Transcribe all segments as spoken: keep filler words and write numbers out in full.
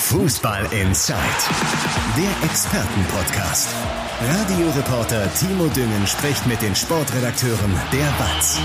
Fußball Inside, der Expertenpodcast. Radioreporter Timo Düngen spricht mit den Sportredakteuren der WAZ.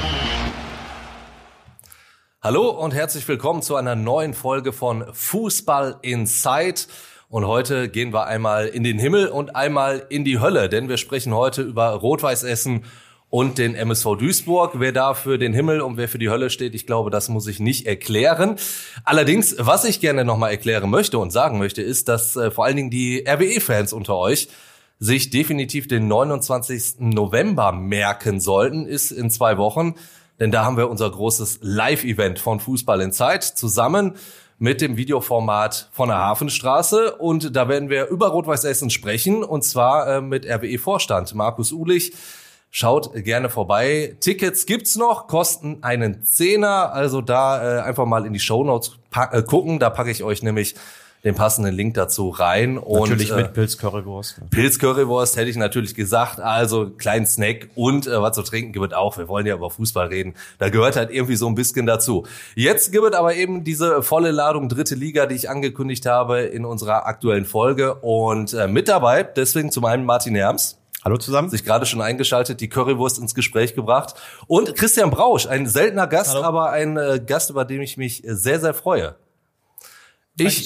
Hallo und herzlich willkommen zu einer neuen Folge von Fußball Inside. Und heute gehen wir einmal in den Himmel und einmal in die Hölle, denn wir sprechen heute über Rot-Weiß Essen und den M S V Duisburg. Wer da für den Himmel und wer für die Hölle steht, ich glaube, das muss ich nicht erklären. Allerdings, was ich gerne nochmal erklären möchte und sagen möchte, ist, dass äh, vor allen Dingen die R W E-Fans unter euch sich definitiv den neunundzwanzigsten November merken sollten, ist in zwei Wochen. Denn da haben wir unser großes Live-Event von Fußball Inside zusammen mit dem Videoformat von der Hafenstraße. Und da werden wir über Rot-Weiß Essen sprechen, und zwar äh, mit R W E-Vorstand Markus Uhlich. Schaut gerne vorbei. Tickets gibt's noch, kosten einen Zehner. Also da äh, einfach mal in die Shownotes pa- äh, gucken. Da packe ich euch nämlich den passenden Link dazu rein. Und, natürlich mit äh, Pilz-Currywurst. Pilz-Currywurst hätte ich natürlich gesagt. Also kleinen Snack und äh, was zu trinken gibt es auch. Wir wollen ja über Fußball reden. Da gehört halt irgendwie so ein bisschen dazu. Jetzt gibt es aber eben diese volle Ladung dritte Liga, die ich angekündigt habe in unserer aktuellen Folge. Und äh, mit dabei, deswegen zum einen Martin Herms. Hallo zusammen. Sich gerade schon eingeschaltet, die Currywurst ins Gespräch gebracht. Und Christian Brausch, ein seltener Gast, Hallo. aber ein äh, Gast, über den ich mich sehr, sehr freue. Ich,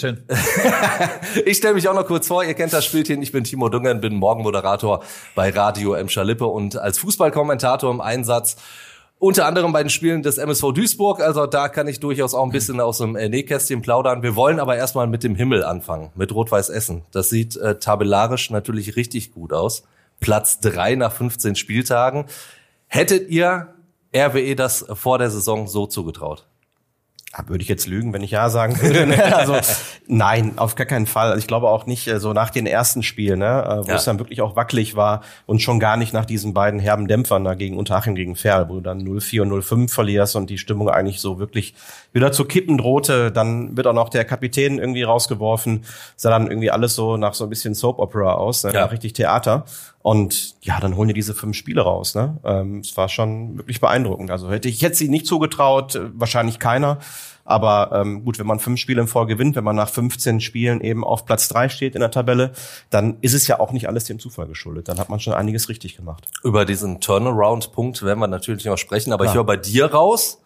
ich stelle mich auch noch kurz vor, ihr kennt das Spielchen, ich bin Timo Düngen, bin Morgenmoderator bei Radio Emscher Lippe und als Fußballkommentator im Einsatz. Unter anderem bei den Spielen des M S V Duisburg, also da kann ich durchaus auch ein bisschen aus dem Nähkästchen plaudern. Wir wollen aber erstmal mit dem Himmel anfangen, mit Rot-Weiß Essen. Das sieht äh, tabellarisch natürlich richtig gut aus. Platz drei nach fünfzehn Spieltagen. Hättet ihr R W E das vor der Saison so zugetraut? Würde ich jetzt lügen, wenn ich ja sagen würde. Also nein, auf gar keinen Fall. Also ich glaube auch nicht so nach den ersten Spielen, ne, wo ja. es dann wirklich auch wackelig war und schon gar nicht nach diesen beiden herben Dämpfern da gegen Unterhaching gegen Verl, wo du dann null vier und null fünf verlierst und die Stimmung eigentlich so wirklich wieder zu kippen drohte. Dann wird auch noch der Kapitän irgendwie rausgeworfen. Sah dann irgendwie alles so nach so ein bisschen Soap Opera aus, ne? Ja. Nach richtig Theater. Und ja, dann holen die diese fünf Spiele raus. Ne? Ähm, es war schon wirklich beeindruckend. Also hätte ich jetzt sie nicht zugetraut, wahrscheinlich keiner. Aber ähm, gut, wenn man fünf Spiele im Vor gewinnt, wenn man nach fünfzehn Spielen eben auf Platz drei steht in der Tabelle, dann ist es ja auch nicht alles dem Zufall geschuldet. Dann hat man schon einiges richtig gemacht. Über diesen Turnaround-Punkt werden wir natürlich noch sprechen. Aber ja. Ich höre bei dir raus,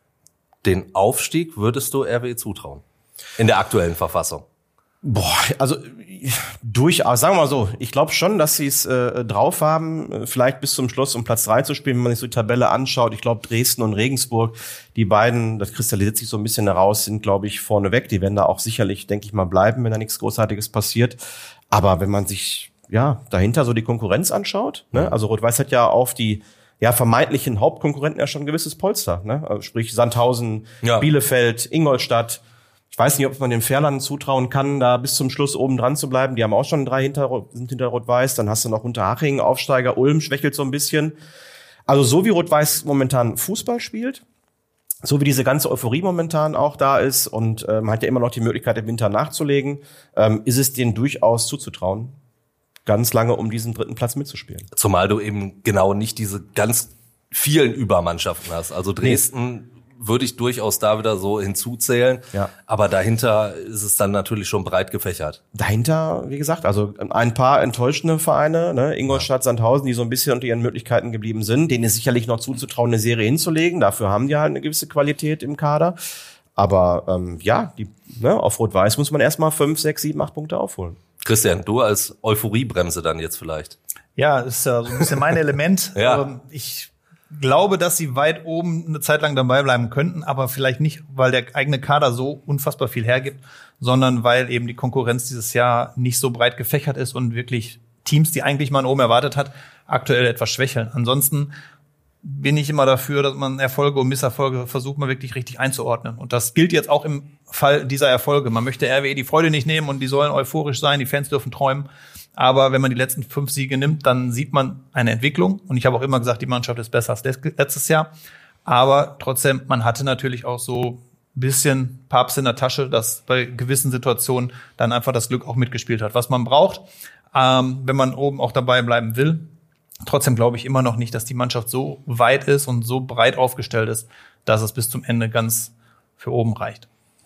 den Aufstieg würdest du R W E zutrauen in der aktuellen Verfassung? Boah, also durchaus, sagen wir mal so, ich glaube schon, dass sie es äh, drauf haben, vielleicht bis zum Schluss um Platz drei zu spielen, wenn man sich so die Tabelle anschaut. Ich glaube, Dresden und Regensburg, die beiden, das kristallisiert sich so ein bisschen heraus, sind, glaube ich, vorneweg. Die werden da auch sicherlich, denke ich mal, bleiben, wenn da nichts Großartiges passiert. Aber wenn man sich ja dahinter so die Konkurrenz anschaut, ne, also Rot-Weiß hat ja auf die ja vermeintlichen Hauptkonkurrenten ja schon ein gewisses Polster, ne, also sprich Sandhausen, ja. Bielefeld, Ingolstadt. Ich weiß nicht, ob man den Verlern zutrauen kann, da bis zum Schluss oben dran zu bleiben. Die haben auch schon drei hinter, sind hinter Rot-Weiß. Dann hast du noch Unterhaching, Aufsteiger, Ulm schwächelt so ein bisschen. Also so wie Rot-Weiß momentan Fußball spielt, so wie diese ganze Euphorie momentan auch da ist und äh, man hat ja immer noch die Möglichkeit, im Winter nachzulegen, ähm, ist es denen durchaus zuzutrauen, ganz lange um diesen dritten Platz mitzuspielen. Zumal du eben genau nicht diese ganz vielen Übermannschaften hast. Also Dresden... Nee. Würde ich durchaus da wieder so hinzuzählen. Ja. Aber dahinter ist es dann natürlich schon breit gefächert. Dahinter, wie gesagt, also ein paar enttäuschende Vereine, ne, Ingolstadt, Sandhausen, die so ein bisschen unter ihren Möglichkeiten geblieben sind, denen ist sicherlich noch zuzutrauen, eine Serie hinzulegen. Dafür haben die halt eine gewisse Qualität im Kader. Aber ähm, ja, die, ne, auf Rot-Weiß muss man erstmal fünf, sechs, sieben, acht Punkte aufholen. Christian, du als Euphoriebremse dann jetzt vielleicht. Ja, das ist ja so ein bisschen mein Element. Ja. Ich glaube, dass sie weit oben eine Zeit lang dabei bleiben könnten, aber vielleicht nicht, weil der eigene Kader so unfassbar viel hergibt, sondern weil eben die Konkurrenz dieses Jahr nicht so breit gefächert ist und wirklich Teams, die eigentlich man oben erwartet hat, aktuell etwas schwächeln. Ansonsten bin ich immer dafür, dass man Erfolge und Misserfolge versucht, mal wirklich richtig einzuordnen. Und das gilt jetzt auch im Fall dieser Erfolge. Man möchte R W E die Freude nicht nehmen und die sollen euphorisch sein, die Fans dürfen träumen. Aber wenn man die letzten fünf Siege nimmt, dann sieht man eine Entwicklung. Und ich habe auch immer gesagt, die Mannschaft ist besser als letztes Jahr. Aber trotzdem, man hatte natürlich auch so ein bisschen Papst in der Tasche, dass bei gewissen Situationen dann einfach das Glück auch mitgespielt hat, was man braucht, ähm, wenn man oben auch dabei bleiben will. Trotzdem glaube ich immer noch nicht, dass die Mannschaft so weit ist und so breit aufgestellt ist, dass es bis zum Ende ganz für oben reicht.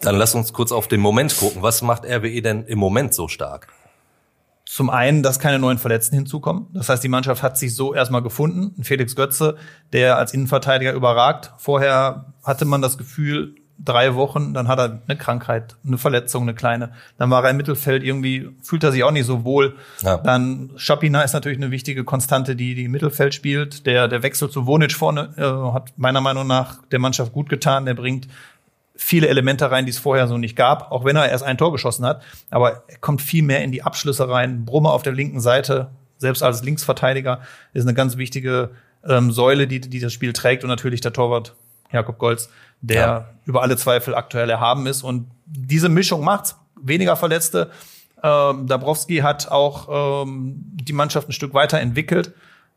Dann lass uns kurz auf den Moment gucken. Was macht R W E denn im Moment so stark? Zum einen, dass keine neuen Verletzten hinzukommen. Das heißt, die Mannschaft hat sich so erstmal gefunden. Felix Götze, der als Innenverteidiger überragt. Vorher hatte man das Gefühl, drei Wochen, dann hat er eine Krankheit, eine Verletzung, eine kleine. Dann war er im Mittelfeld, irgendwie fühlt er sich auch nicht so wohl. Ja. Dann Schapina ist natürlich eine wichtige Konstante, die die im Mittelfeld spielt. Der, der Wechsel zu Vonic vorne äh, hat meiner Meinung nach der Mannschaft gut getan. Der bringt viele Elemente rein, die es vorher so nicht gab, auch wenn er erst ein Tor geschossen hat. Aber er kommt viel mehr in die Abschlüsse rein. Brummer auf der linken Seite, selbst als Linksverteidiger, ist eine ganz wichtige ähm, Säule, die, die das Spiel trägt. Und natürlich der Torwart Jakob Golz, der ja. über alle Zweifel aktuell erhaben ist. Und diese Mischung macht's. Weniger Verletzte. Ähm, Dabrowski hat auch ähm, die Mannschaft ein Stück weiterentwickelt.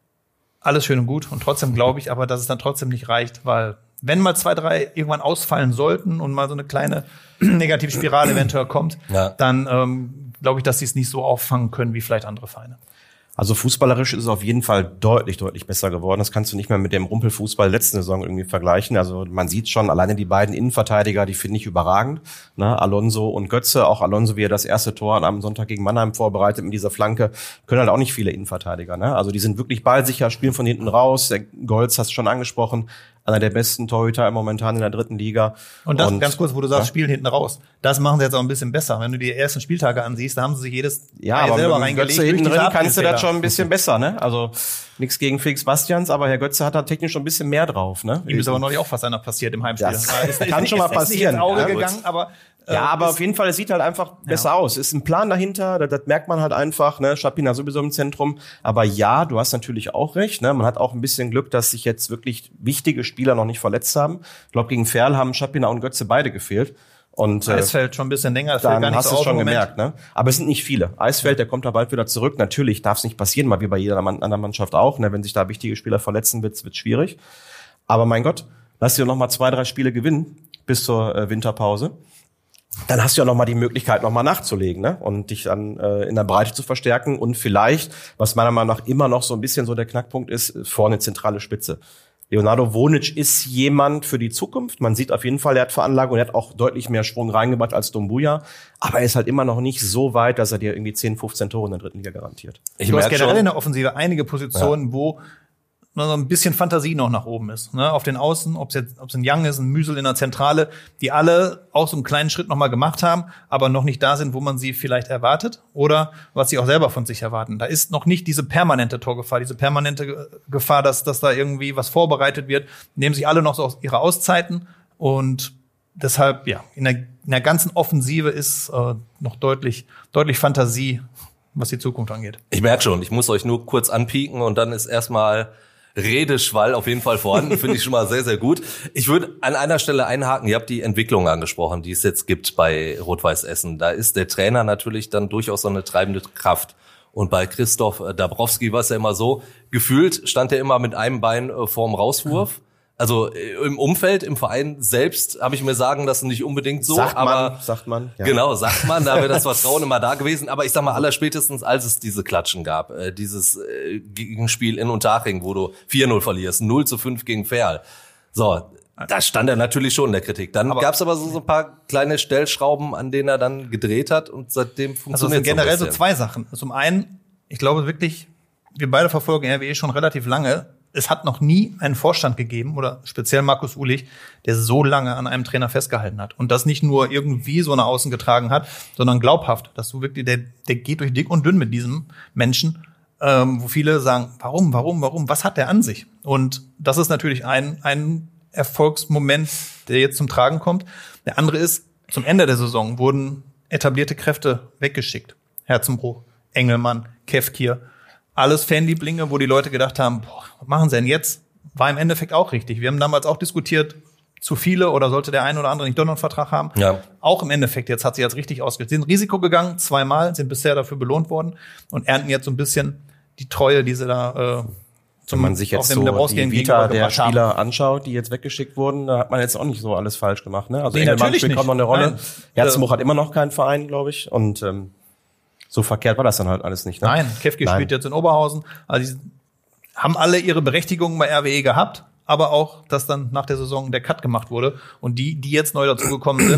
Alles schön und gut. Und trotzdem glaube ich aber, dass es dann trotzdem nicht reicht, weil wenn mal zwei, drei irgendwann ausfallen sollten und mal so eine kleine Negativspirale eventuell kommt, ja. dann ähm, glaube ich, dass sie es nicht so auffangen können wie vielleicht andere Vereine. Also fußballerisch ist es auf jeden Fall deutlich, deutlich besser geworden. Das kannst du nicht mehr mit dem Rumpelfußball letzten Saison irgendwie vergleichen. Also man sieht schon, alleine die beiden Innenverteidiger, die finde ich überragend. Ne? Alonso und Götze, auch Alonso, wie er das erste Tor am Sonntag gegen Mannheim vorbereitet mit dieser Flanke, können halt auch nicht viele Innenverteidiger. Ne? Also die sind wirklich ballsicher, spielen von hinten raus. Der Golz hast du schon angesprochen, einer der besten Torhüter momentan in der dritten Liga. Und das und, ganz kurz, wo du sagst, ja? Spielen hinten raus. Das machen sie jetzt auch ein bisschen besser. Wenn du die ersten Spieltage ansiehst, da haben sie sich jedes ja, aber selber reingelegt. Götze hinten drin kannst du das schon ein bisschen besser, ne? Also nichts gegen Felix Bastians, aber Herr Götze hat da technisch schon ein bisschen mehr drauf, ne? Ihm ist aber neulich auch fast einer passiert im Heimspiel. Das ist, kann ist, schon mal passieren. Ist nicht ins Auge ja, gegangen, aber Ja, aber auf jeden Fall, es sieht halt einfach besser ja. aus. Es ist ein Plan dahinter, das, das merkt man halt einfach, ne? Schapina sowieso im Zentrum. Aber ja, du hast natürlich auch recht, ne? Man hat auch ein bisschen Glück, dass sich jetzt wirklich wichtige Spieler noch nicht verletzt haben. Ich glaube, gegen Ferl haben Schapina und Götze beide gefehlt. Und Eisfeld schon ein bisschen länger, das dann gar nicht hast so du es schon Moment. gemerkt, ne? Aber es sind nicht viele. Eisfeld, der kommt da bald wieder zurück. Natürlich darf es nicht passieren, mal wie bei jeder anderen Mannschaft auch, ne? Wenn sich da wichtige Spieler verletzen, wird's wird's schwierig. Aber mein Gott, lass dir noch mal zwei, drei Spiele gewinnen bis zur äh, Winterpause. Dann hast du ja noch mal die Möglichkeit, noch mal nachzulegen, ne? Und dich dann äh, in der Breite zu verstärken und vielleicht, was meiner Meinung nach immer noch so ein bisschen so der Knackpunkt ist, vorne zentrale Spitze. Leonardo Vonic ist jemand für die Zukunft. Man sieht auf jeden Fall, er hat Veranlagung, er hat auch deutlich mehr Schwung reingebracht als Doumbouya. Aber er ist halt immer noch nicht so weit, dass er dir irgendwie zehn, fünfzehn Tore in der dritten Liga garantiert. Ich du hast generell schon in der Offensive einige Positionen, ja. wo so ein bisschen Fantasie noch nach oben ist. Ne? Auf den Außen, ob es jetzt, ob es ein Young ist, ein Müsel in der Zentrale, die alle auch so einen kleinen Schritt noch mal gemacht haben, aber noch nicht da sind, wo man sie vielleicht erwartet oder was sie auch selber von sich erwarten. Da ist noch nicht diese permanente Torgefahr, diese permanente Gefahr, dass, dass da irgendwie was vorbereitet wird. Nehmen sich alle noch so aus ihre Auszeiten und deshalb, ja, in der, in der ganzen Offensive ist äh, noch deutlich, deutlich Fantasie, was die Zukunft angeht. Ich merke schon, ich muss euch nur kurz anpieken und dann ist erstmal Redeschwall auf jeden Fall vorhanden, finde ich schon mal sehr, sehr gut. Ich würde an einer Stelle einhaken, ihr habt die Entwicklung angesprochen, die es jetzt gibt bei Rot-Weiß Essen. Da ist der Trainer natürlich dann durchaus so eine treibende Kraft. Und bei Christoph Dabrowski war es ja immer so, gefühlt stand er immer mit einem Bein vorm Rauswurf. Also im Umfeld, im Verein selbst habe ich mir sagen lassen, nicht unbedingt so. Sagt man, aber sagt man. Ja. Genau, sagt man, da wäre das Vertrauen immer da gewesen. Aber ich sag mal, allerspätestens, als es diese Klatschen gab, äh, dieses äh, Gegenspiel in Unterhaching, wo du vier null verlierst, null zu fünf gegen Ferl. So, da stand er natürlich schon in der Kritik. Dann gab es aber so, so ein paar kleine Stellschrauben, an denen er dann gedreht hat und seitdem funktioniert es. Also es sind generell so, so zwei Sachen. Zum einen, ich glaube wirklich, wir beide verfolgen R W E schon relativ lange. Es hat noch nie einen Vorstand gegeben, oder speziell Markus Uhlich, der so lange an einem Trainer festgehalten hat. Und das nicht nur irgendwie so nach außen getragen hat, sondern glaubhaft, dass du wirklich, der, der geht durch dick und dünn mit diesem Menschen, ähm, wo viele sagen, warum, warum, warum, was hat der an sich? Und das ist natürlich ein, ein Erfolgsmoment, der jetzt zum Tragen kommt. Der andere ist, zum Ende der Saison wurden etablierte Kräfte weggeschickt. Herzenbruch, Engelmann, Kefkir, alles Fanlieblinge, wo die Leute gedacht haben, boah, was machen sie denn jetzt? War im Endeffekt auch richtig. Wir haben damals auch diskutiert, zu viele oder sollte der eine oder andere nicht doch noch einen Vertrag haben. Ja. Auch im Endeffekt, jetzt hat sie jetzt richtig ausgesetzt. Sie sind Risiko gegangen, zweimal, sind bisher dafür belohnt worden und ernten jetzt so ein bisschen die Treue, die sie da äh, Wenn man sich jetzt so die Vita der Spieler haben. anschaut, die jetzt weggeschickt wurden, da hat man jetzt auch nicht so alles falsch gemacht. Ne? Also nee, Engelmann spielt kaum noch eine Rolle. Nein. Herzenbruch hat immer noch keinen Verein, glaube ich. Und ähm, so verkehrt war das dann halt alles nicht. Ne? Nein, Kefke spielt jetzt in Oberhausen. Also die haben alle ihre Berechtigungen bei R W E gehabt, aber auch, dass dann nach der Saison der Cut gemacht wurde. Und die, die jetzt neu dazugekommen sind,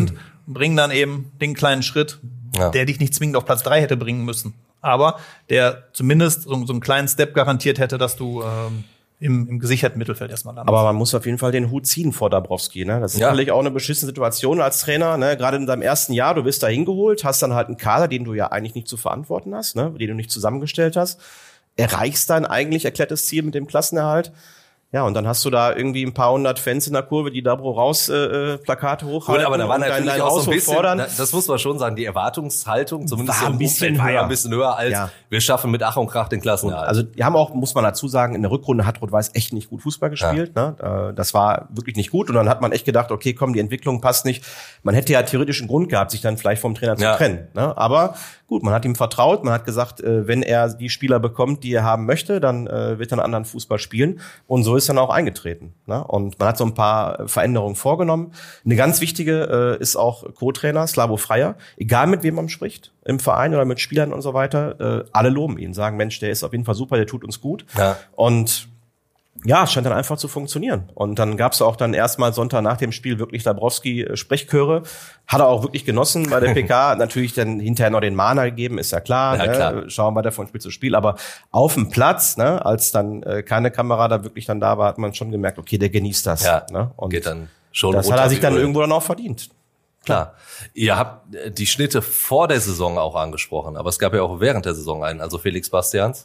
bringen dann eben den kleinen Schritt, ja. der dich nicht zwingend auf Platz drei hätte bringen müssen. Aber der zumindest so, so einen kleinen Step garantiert hätte, dass du ähm, im, im gesicherten Mittelfeld erstmal landest. Aber man muss auf jeden Fall den Hut ziehen vor Dabrowski. Ne? Das ist ja. natürlich auch eine beschissene Situation als Trainer. Ne? Gerade in deinem ersten Jahr, du bist da hingeholt, hast dann halt einen Kader, den du ja eigentlich nicht zu verantworten hast, ne? Den du nicht zusammengestellt hast. Erreichst dein eigentlich erklärtes Ziel mit dem Klassenerhalt. Ja, und dann hast du da irgendwie ein paar hundert Fans in der Kurve, die Dabro raus äh, Plakate hochhalten. Gut, aber da war natürlich dein, dein auch so ein bisschen, fordern. Das muss man schon sagen, die Erwartungshaltung, zumindest war ein bisschen war ja höher. ein bisschen höher als ja. wir schaffen mit Ach und Krach den Klassenerhalt. Also die haben auch, muss man dazu sagen, in der Rückrunde hat Rot-Weiß echt nicht gut Fußball gespielt. Ja. Ne? Das war wirklich nicht gut. Und dann hat man echt gedacht, okay, komm, die Entwicklung passt nicht. Man hätte ja theoretisch einen Grund gehabt, sich dann vielleicht vom Trainer zu ja. trennen. Ne? Aber gut, man hat ihm vertraut. Man hat gesagt, wenn er die Spieler bekommt, die er haben möchte, dann wird er einen anderen Fußball spielen. Und so ist dann auch eingetreten. Ne? Und man hat so ein paar Veränderungen vorgenommen. Eine ganz wichtige äh, ist auch Co-Trainer Slavo Freier. Egal mit wem man spricht, im Verein oder mit Spielern und so weiter, äh, alle loben ihn, sagen, Mensch, der ist auf jeden Fall super, der tut uns gut. Ja. Und ja, es scheint dann einfach zu funktionieren. Und dann gab's auch dann erstmal Sonntag nach dem Spiel wirklich Dabrowski-Sprechchöre. Hat er auch wirklich genossen bei der P K. Natürlich dann hinterher noch den Mahner gegeben, ist ja klar. Ja, ne? klar. Schauen wir da von Spiel zu Spiel. Aber auf dem Platz, ne, als dann äh, keine Kamera da wirklich dann da war, hat man schon gemerkt, okay, der genießt das. Ja, ne? Und geht dann schon das hat er sich dann irgendwo dann auch verdient. Klar. Ihr habt die Schnitte vor der Saison auch angesprochen, aber es gab ja auch während der Saison einen, also Felix Bastians.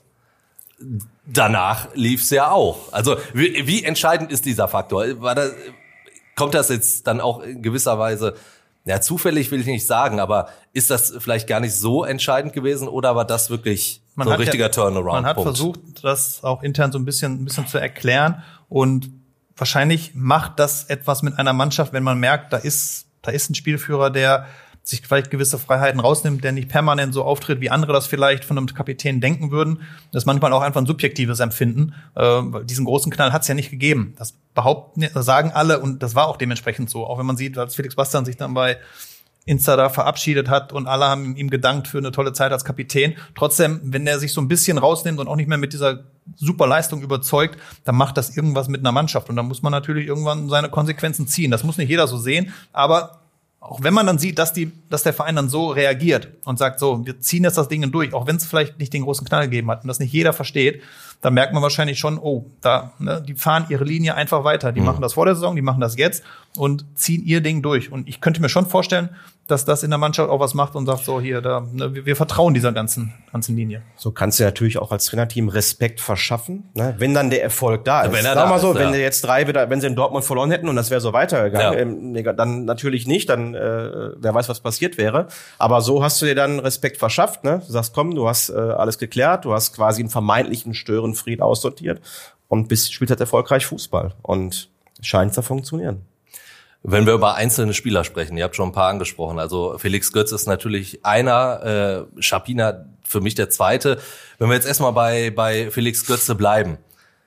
Danach lief's ja auch. Also wie, wie entscheidend ist dieser Faktor? War das, kommt das jetzt dann auch in gewisser Weise, ja, zufällig will ich nicht sagen, aber ist das vielleicht gar nicht so entscheidend gewesen oder war das wirklich man so ein richtiger ja, Turnaround? Man hat versucht, das auch intern so ein bisschen, ein bisschen zu erklären und wahrscheinlich macht das etwas mit einer Mannschaft, wenn man merkt, da ist, da ist ein Spielführer, der sich vielleicht gewisse Freiheiten rausnimmt, der nicht permanent so auftritt, wie andere das vielleicht von einem Kapitän denken würden. Das ist manchmal auch einfach ein subjektives Empfinden. Äh, diesen großen Knall hat es ja nicht gegeben. Das behaupten, das sagen alle und das war auch dementsprechend so. Auch wenn man sieht, als Felix Bastian sich dann bei Insta da verabschiedet hat und alle haben ihm gedankt für eine tolle Zeit als Kapitän. Trotzdem, wenn er sich so ein bisschen rausnimmt und auch nicht mehr mit dieser super Leistung überzeugt, dann macht das irgendwas mit einer Mannschaft. Und dann muss man natürlich irgendwann seine Konsequenzen ziehen. Das muss nicht jeder so sehen, aber auch wenn man dann sieht, dass die, dass der Verein dann so reagiert und sagt, so, wir ziehen jetzt das Ding durch, auch wenn es vielleicht nicht den großen Knall gegeben hat und das nicht jeder versteht, dann merkt man wahrscheinlich schon, oh, da, ne, die fahren ihre Linie einfach weiter. Die mhm. machen das vor der Saison, die machen das jetzt und ziehen ihr Ding durch. Und ich könnte mir schon vorstellen, dass das in der Mannschaft auch was macht und sagt, so hier, da, ne, wir, wir vertrauen dieser ganzen, ganzen Linie. So kannst du natürlich auch als Trainerteam Respekt verschaffen, ne? Wenn dann der Erfolg da ist. Wenn er Sag da mal so, ist, wenn ja. wir jetzt drei wieder, wenn sie in Dortmund verloren hätten und das wäre so weitergegangen, Ja. ähm, dann natürlich nicht, dann äh, wer weiß, was passiert wäre. Aber so hast du dir dann Respekt verschafft, ne? Du sagst, komm, du hast äh, alles geklärt, du hast quasi einen vermeintlichen Störenfried aussortiert und bist, spielst halt erfolgreich Fußball und scheint zu funktionieren. Wenn wir über einzelne Spieler sprechen, ihr habt schon ein paar angesprochen, also Felix Götz ist natürlich einer, äh, Schapina für mich der zweite. Wenn wir jetzt erstmal bei bei Felix Götze bleiben,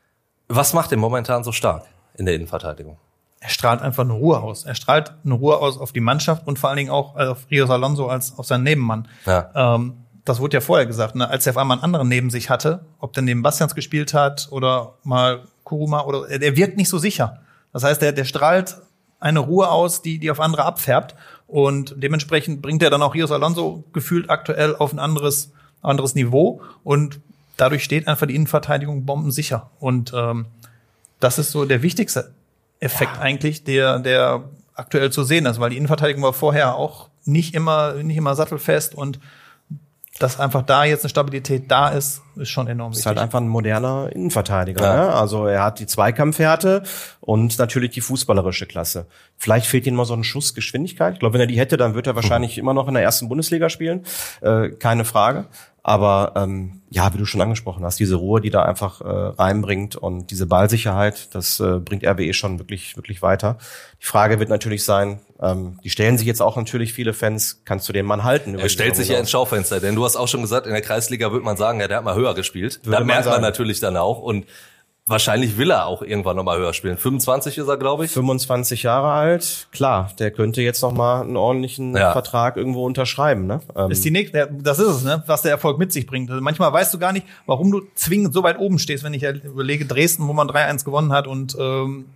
was macht den momentan so stark in der Innenverteidigung? Er strahlt einfach eine Ruhe aus. Er strahlt eine Ruhe aus auf die Mannschaft und vor allen Dingen auch auf Rios Alonso als auf seinen Nebenmann. Ja. Ähm, das wurde ja vorher gesagt, ne? Als er auf einmal einen anderen neben sich hatte, ob der neben Bastians gespielt hat oder mal Kuruma oder er wirkt nicht so sicher. Das heißt, der der strahlt eine Ruhe aus, die die auf andere abfärbt und dementsprechend bringt er dann auch Rios Alonso gefühlt aktuell auf ein anderes anderes Niveau und dadurch steht einfach die Innenverteidigung bombensicher und ähm, das ist so der wichtigste Effekt ja. eigentlich, der der aktuell zu sehen ist, weil die Innenverteidigung war vorher auch nicht immer nicht immer sattelfest und dass einfach da jetzt eine Stabilität da ist, ist schon enorm wichtig. Ist halt einfach ein moderner Innenverteidiger. Ja. Ne? Also er hat die Zweikampfhärte und natürlich die fußballerische Klasse. Vielleicht fehlt ihm mal so ein Schuss Geschwindigkeit. Ich glaube, wenn er die hätte, dann wird er wahrscheinlich mhm. immer noch in der ersten Bundesliga spielen. Äh, keine Frage. Aber ähm, ja, wie du schon angesprochen hast, diese Ruhe, die da einfach äh, reinbringt und diese Ballsicherheit, das äh, bringt R W E schon wirklich wirklich weiter. Die Frage wird natürlich sein, ähm, die stellen sich jetzt auch natürlich viele Fans, kannst du den Mann halten? Er stellt sich ja ins Schaufenster, denn du hast auch schon gesagt, in der Kreisliga würde man sagen, ja, der hat mal höher gespielt. Würde Da merkt man man sagen. natürlich dann auch und wahrscheinlich will er auch irgendwann noch mal höher spielen. fünfundzwanzig ist er, glaube ich. fünfundzwanzig Jahre alt, klar, der könnte jetzt noch mal einen ordentlichen Ja. Vertrag irgendwo unterschreiben. Ne? Ähm, ist die nächste, das ist es, ne, was der Erfolg mit sich bringt. Also manchmal weißt du gar nicht, warum du zwingend so weit oben stehst, wenn ich ja überlege, Dresden, wo man drei eins gewonnen hat und ähm,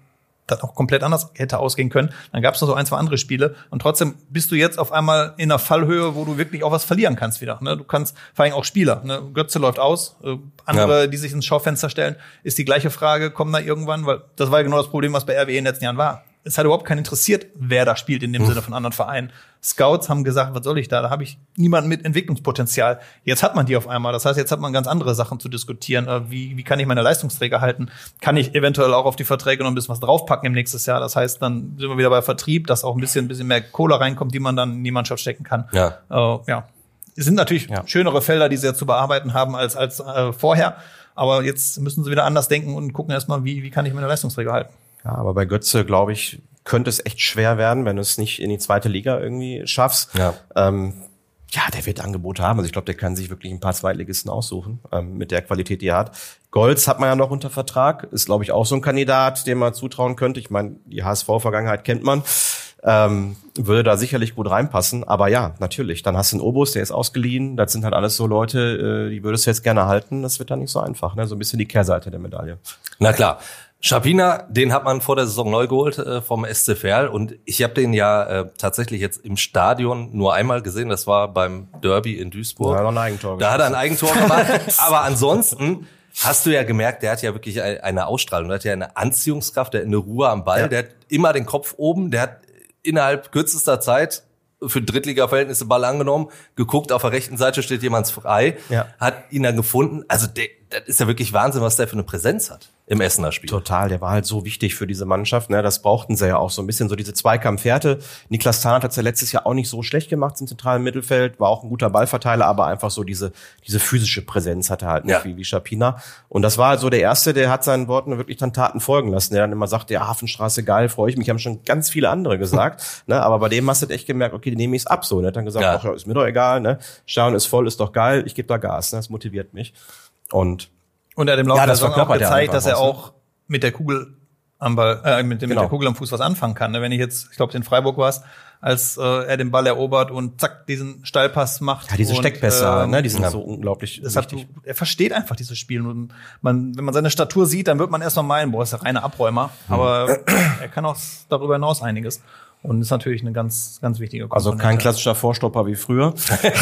das auch komplett anders hätte ausgehen können. Dann gab es noch so ein, zwei andere Spiele. Und trotzdem bist du jetzt auf einmal in einer Fallhöhe, wo du wirklich auch was verlieren kannst wieder. Ne? Du kannst vor allem auch Spieler. Ne? Götze läuft aus. Äh, andere, ja. die sich ins Schaufenster stellen, ist die gleiche Frage, kommen da irgendwann? Weil das war ja genau das Problem, was bei R W E in den letzten Jahren war. Es hat überhaupt keinen interessiert, wer da spielt in dem hm. Sinne von anderen Vereinen. Scouts haben gesagt, was soll ich da? Da habe ich niemanden mit Entwicklungspotenzial. Jetzt hat man die auf einmal. Das heißt, jetzt hat man ganz andere Sachen zu diskutieren. Wie, wie kann ich meine Leistungsträger halten? Kann ich eventuell auch auf die Verträge noch ein bisschen was draufpacken im nächsten Jahr? Das heißt, dann sind wir wieder bei Vertrieb, dass auch ein bisschen, ein bisschen mehr Kohle reinkommt, die man dann in die Mannschaft stecken kann. Ja. Äh, ja. Es sind natürlich ja. schönere Felder, die sie ja zu bearbeiten haben als, als äh, vorher. Aber jetzt müssen sie wieder anders denken und gucken erstmal, wie, wie kann ich meine Leistungsträger halten? Ja, aber bei Götze, glaube ich, könnte es echt schwer werden, wenn du es nicht in die zweite Liga irgendwie schaffst. Ja, ähm, ja der wird Angebote haben. Also ich glaube, der kann sich wirklich ein paar Zweitligisten aussuchen, ähm, mit der Qualität, die er hat. Golz hat man ja noch unter Vertrag. Ist, glaube ich, auch so ein Kandidat, dem man zutrauen könnte. Ich meine, die H S V-Vergangenheit kennt man. Ähm, würde da sicherlich gut reinpassen. Aber ja, natürlich. Dann hast du einen Obus, der ist ausgeliehen. Das sind halt alles so Leute, äh, die würdest du jetzt gerne halten. Das wird dann nicht so einfach. Ne? So ein bisschen die Kehrseite der Medaille. Na klar. Schapina, den hat man vor der Saison neu geholt äh, vom S C Verl und ich habe den ja äh, tatsächlich jetzt im Stadion nur einmal gesehen, das war beim Derby in Duisburg. Ja, noch ein Eigentor. Da hat er ein Eigentor gemacht, aber ansonsten hast du ja gemerkt, der hat ja wirklich eine Ausstrahlung, der hat ja eine Anziehungskraft, der hat eine Ruhe am Ball, ja. der hat immer den Kopf oben, der hat innerhalb kürzester Zeit für Drittliga-Verhältnisse Ball angenommen, geguckt, auf der rechten Seite steht jemand frei, ja. hat ihn dann gefunden. Also der, das ist ja wirklich Wahnsinn, was der für eine Präsenz hat im Essener Spiel. Total, der war halt so wichtig für diese Mannschaft. Ne? Das brauchten sie ja auch so ein bisschen, so diese Zweikampfhärte. Niklas Tarnath hat es ja letztes Jahr auch nicht so schlecht gemacht im zentralen Mittelfeld, war auch ein guter Ballverteiler, aber einfach so diese diese physische Präsenz hatte halt nicht ja. wie, wie Schapina. Und das war halt so der Erste, der hat seinen Worten wirklich dann Taten folgen lassen, der dann immer sagte, ja, Hafenstraße, geil, freue ich mich. Haben schon ganz viele andere gesagt, ne? Aber bei dem hast du echt gemerkt, okay, die nehme ich es ab so. Und er hat dann gesagt, ja. ach ja, ist mir doch egal, ne? Stadion ist voll, ist doch geil, ich gebe da Gas, ne? Das motiviert mich. Und Und er hat im Laufe ja, der Saison auch gezeigt, dass er auch mit der Kugel am Ball, äh, mit, dem, genau. mit der Kugel am Fuß was anfangen kann. Wenn ich jetzt, ich glaube, in Freiburg war es, als äh, er den Ball erobert und zack, diesen Steilpass macht. Ja, diese und, Steckpässe, ähm, ne, die sind ja. so unglaublich das hat, er versteht einfach dieses Spiel. Und man, wenn man seine Statur sieht, dann wird man erst mal meinen, boah, ist der reine Abräumer. Mhm. Aber er kann auch darüber hinaus einiges. Und ist natürlich eine ganz, ganz wichtige Komponente. Also kein klassischer Vorstopper wie früher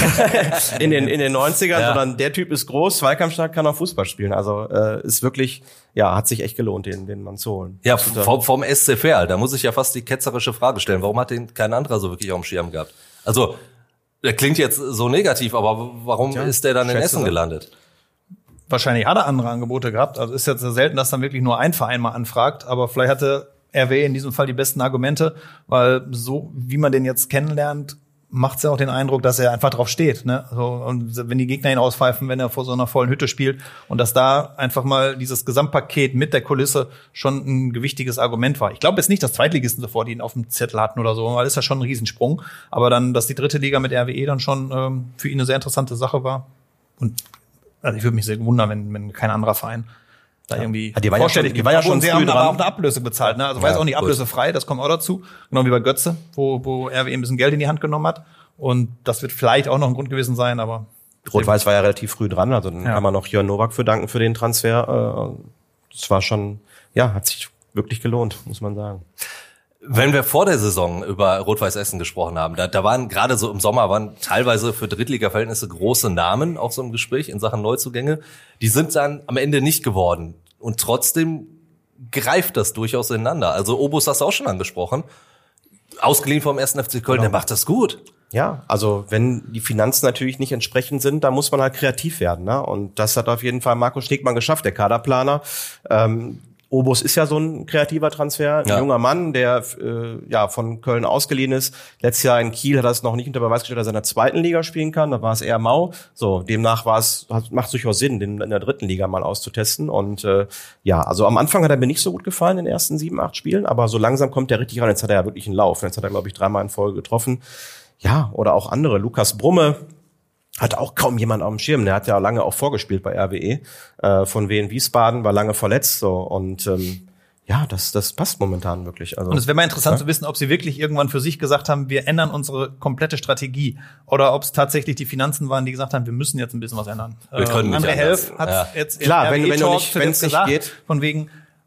in den in den neunzigern, ja. sondern der Typ ist groß, zweikampfstark, kann auch Fußball spielen. Also äh, ist wirklich, ja, hat sich echt gelohnt, den den Mann zu holen. Ja, vom, vom S C Verl, da muss ich ja fast die ketzerische Frage stellen. Warum hat den kein anderer so wirklich auf dem Schirm gehabt? Also, der klingt jetzt so negativ, aber warum ja, ist der dann in Essen gelandet? Wahrscheinlich hat er andere Angebote gehabt. Also ist jetzt selten, dass dann wirklich nur ein Verein mal anfragt, aber vielleicht hatte R W E in diesem Fall die besten Argumente, weil so wie man den jetzt kennenlernt, macht es ja auch den Eindruck, dass er einfach drauf steht. Ne? Also, und wenn die Gegner ihn auspfeifen, wenn er vor so einer vollen Hütte spielt und dass da einfach mal dieses Gesamtpaket mit der Kulisse schon ein gewichtiges Argument war. Ich glaube jetzt nicht, dass Zweitligisten sofort ihn auf dem Zettel hatten oder so, weil das ist ja schon ein Riesensprung. Aber dann, dass die dritte Liga mit R W E dann schon ähm, für ihn eine sehr interessante Sache war. Und also ich würde mich sehr wundern, wenn, wenn kein anderer Verein da irgendwie ja, die war ja schon, die war ja schon sie haben aber auch eine Ablöse bezahlt, ne? Also war ja, jetzt auch nicht ablösefrei, das kommt auch dazu. Genau wie bei Götze, wo, wo R W E ein bisschen Geld in die Hand genommen hat. Und das wird vielleicht auch noch ein Grund gewesen sein, aber Rot-Weiß war ja relativ früh dran, also dann ja. kann man noch Jörn Nowak für danken für den Transfer. Das war schon, ja, hat sich wirklich gelohnt, muss man sagen. Wenn wir vor der Saison über Rot-Weiß Essen gesprochen haben, da, da waren gerade so im Sommer waren teilweise für Drittliga-Verhältnisse große Namen auch so im Gespräch in Sachen Neuzugänge. Die sind dann am Ende nicht geworden. Und trotzdem greift das durchaus ineinander. Also Obus hast du auch schon angesprochen. Ausgeliehen vom ersten F C Köln, genau. Der macht das gut. Ja, also wenn die Finanzen natürlich nicht entsprechend sind, dann muss man halt kreativ werden. Ne? Und das hat auf jeden Fall Marco Stegmann geschafft, der Kaderplaner. Ähm, Obus ist ja so ein kreativer Transfer, ein ja. junger Mann, der äh, ja von Köln ausgeliehen ist. Letztes Jahr in Kiel hat er es noch nicht unter Beweis gestellt, dass er in der zweiten Liga spielen kann. Da war es eher mau. So, demnach war es macht durchaus Sinn, den in der dritten Liga mal auszutesten. Und äh, ja, also am Anfang hat er mir nicht so gut gefallen in den ersten sieben, acht Spielen, aber so langsam kommt er richtig ran. Jetzt hat er ja wirklich einen Lauf. Jetzt hat er, glaube ich, dreimal in Folge getroffen. Ja, oder auch andere. Lukas Brumme hat auch kaum jemand auf dem Schirm. Der hat ja lange auch vorgespielt bei R W E, äh, von Wien Wiesbaden, war lange verletzt, so. Und, ähm, ja, das, das passt momentan wirklich. Also, und es wäre mal interessant ja? zu wissen, ob sie wirklich irgendwann für sich gesagt haben, wir ändern unsere komplette Strategie. Oder ob es tatsächlich die Finanzen waren, die gesagt haben, wir müssen jetzt ein bisschen was ändern. Wir können äh, nicht André Helf hat ja. jetzt Klar, wenn, wenn du nicht, wenn es nicht geht. Von wegen,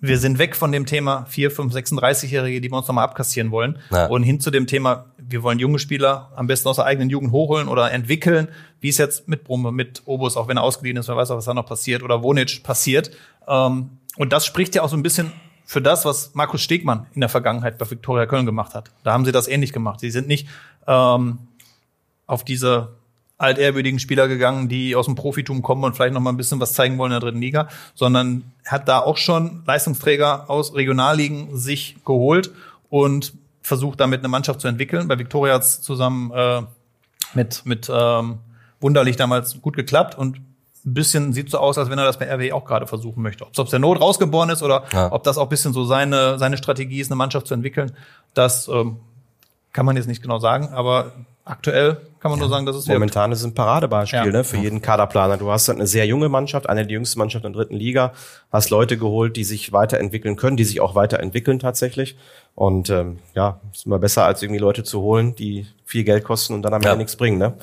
wir sind weg von dem Thema vier, fünf, sechsunddreißigjährige, die wir uns nochmal abkassieren wollen. Ja. Und hin zu dem Thema, wir wollen junge Spieler am besten aus der eigenen Jugend hochholen oder entwickeln, wie es jetzt mit Brumme, mit Obus, auch wenn er ausgeliehen ist, wer weiß auch, was da noch passiert, oder Wonic passiert. Und das spricht ja auch so ein bisschen für das, was Markus Stegmann in der Vergangenheit bei Viktoria Köln gemacht hat. Da haben sie das ähnlich gemacht. Sie sind nicht ähm, auf diese altehrwürdigen Spieler gegangen, die aus dem Profitum kommen und vielleicht noch mal ein bisschen was zeigen wollen in der dritten Liga, sondern hat da auch schon Leistungsträger aus Regionalligen sich geholt und versucht, damit eine Mannschaft zu entwickeln. Bei Viktoria hat es zusammen äh, mit mit ähm, Wunderlich damals gut geklappt und ein bisschen sieht so aus, als wenn er das bei R W auch gerade versuchen möchte. Ob es aus der Not rausgeboren ist oder ja. ob das auch ein bisschen so seine seine Strategie ist, eine Mannschaft zu entwickeln, das ähm, kann man jetzt nicht genau sagen, aber aktuell kann man ja. nur sagen, dass es momentan wirkt. Ist ein Paradebeispiel ja. ne, für jeden Kaderplaner. Du hast halt eine sehr junge Mannschaft, eine der jüngsten Mannschaften in der dritten Liga, hast Leute geholt, die sich weiterentwickeln können, die sich auch weiterentwickeln tatsächlich. Und ähm, ja, ist immer besser, als irgendwie Leute zu holen, die viel Geld kosten und dann am Ende ja. nichts bringen. Ne?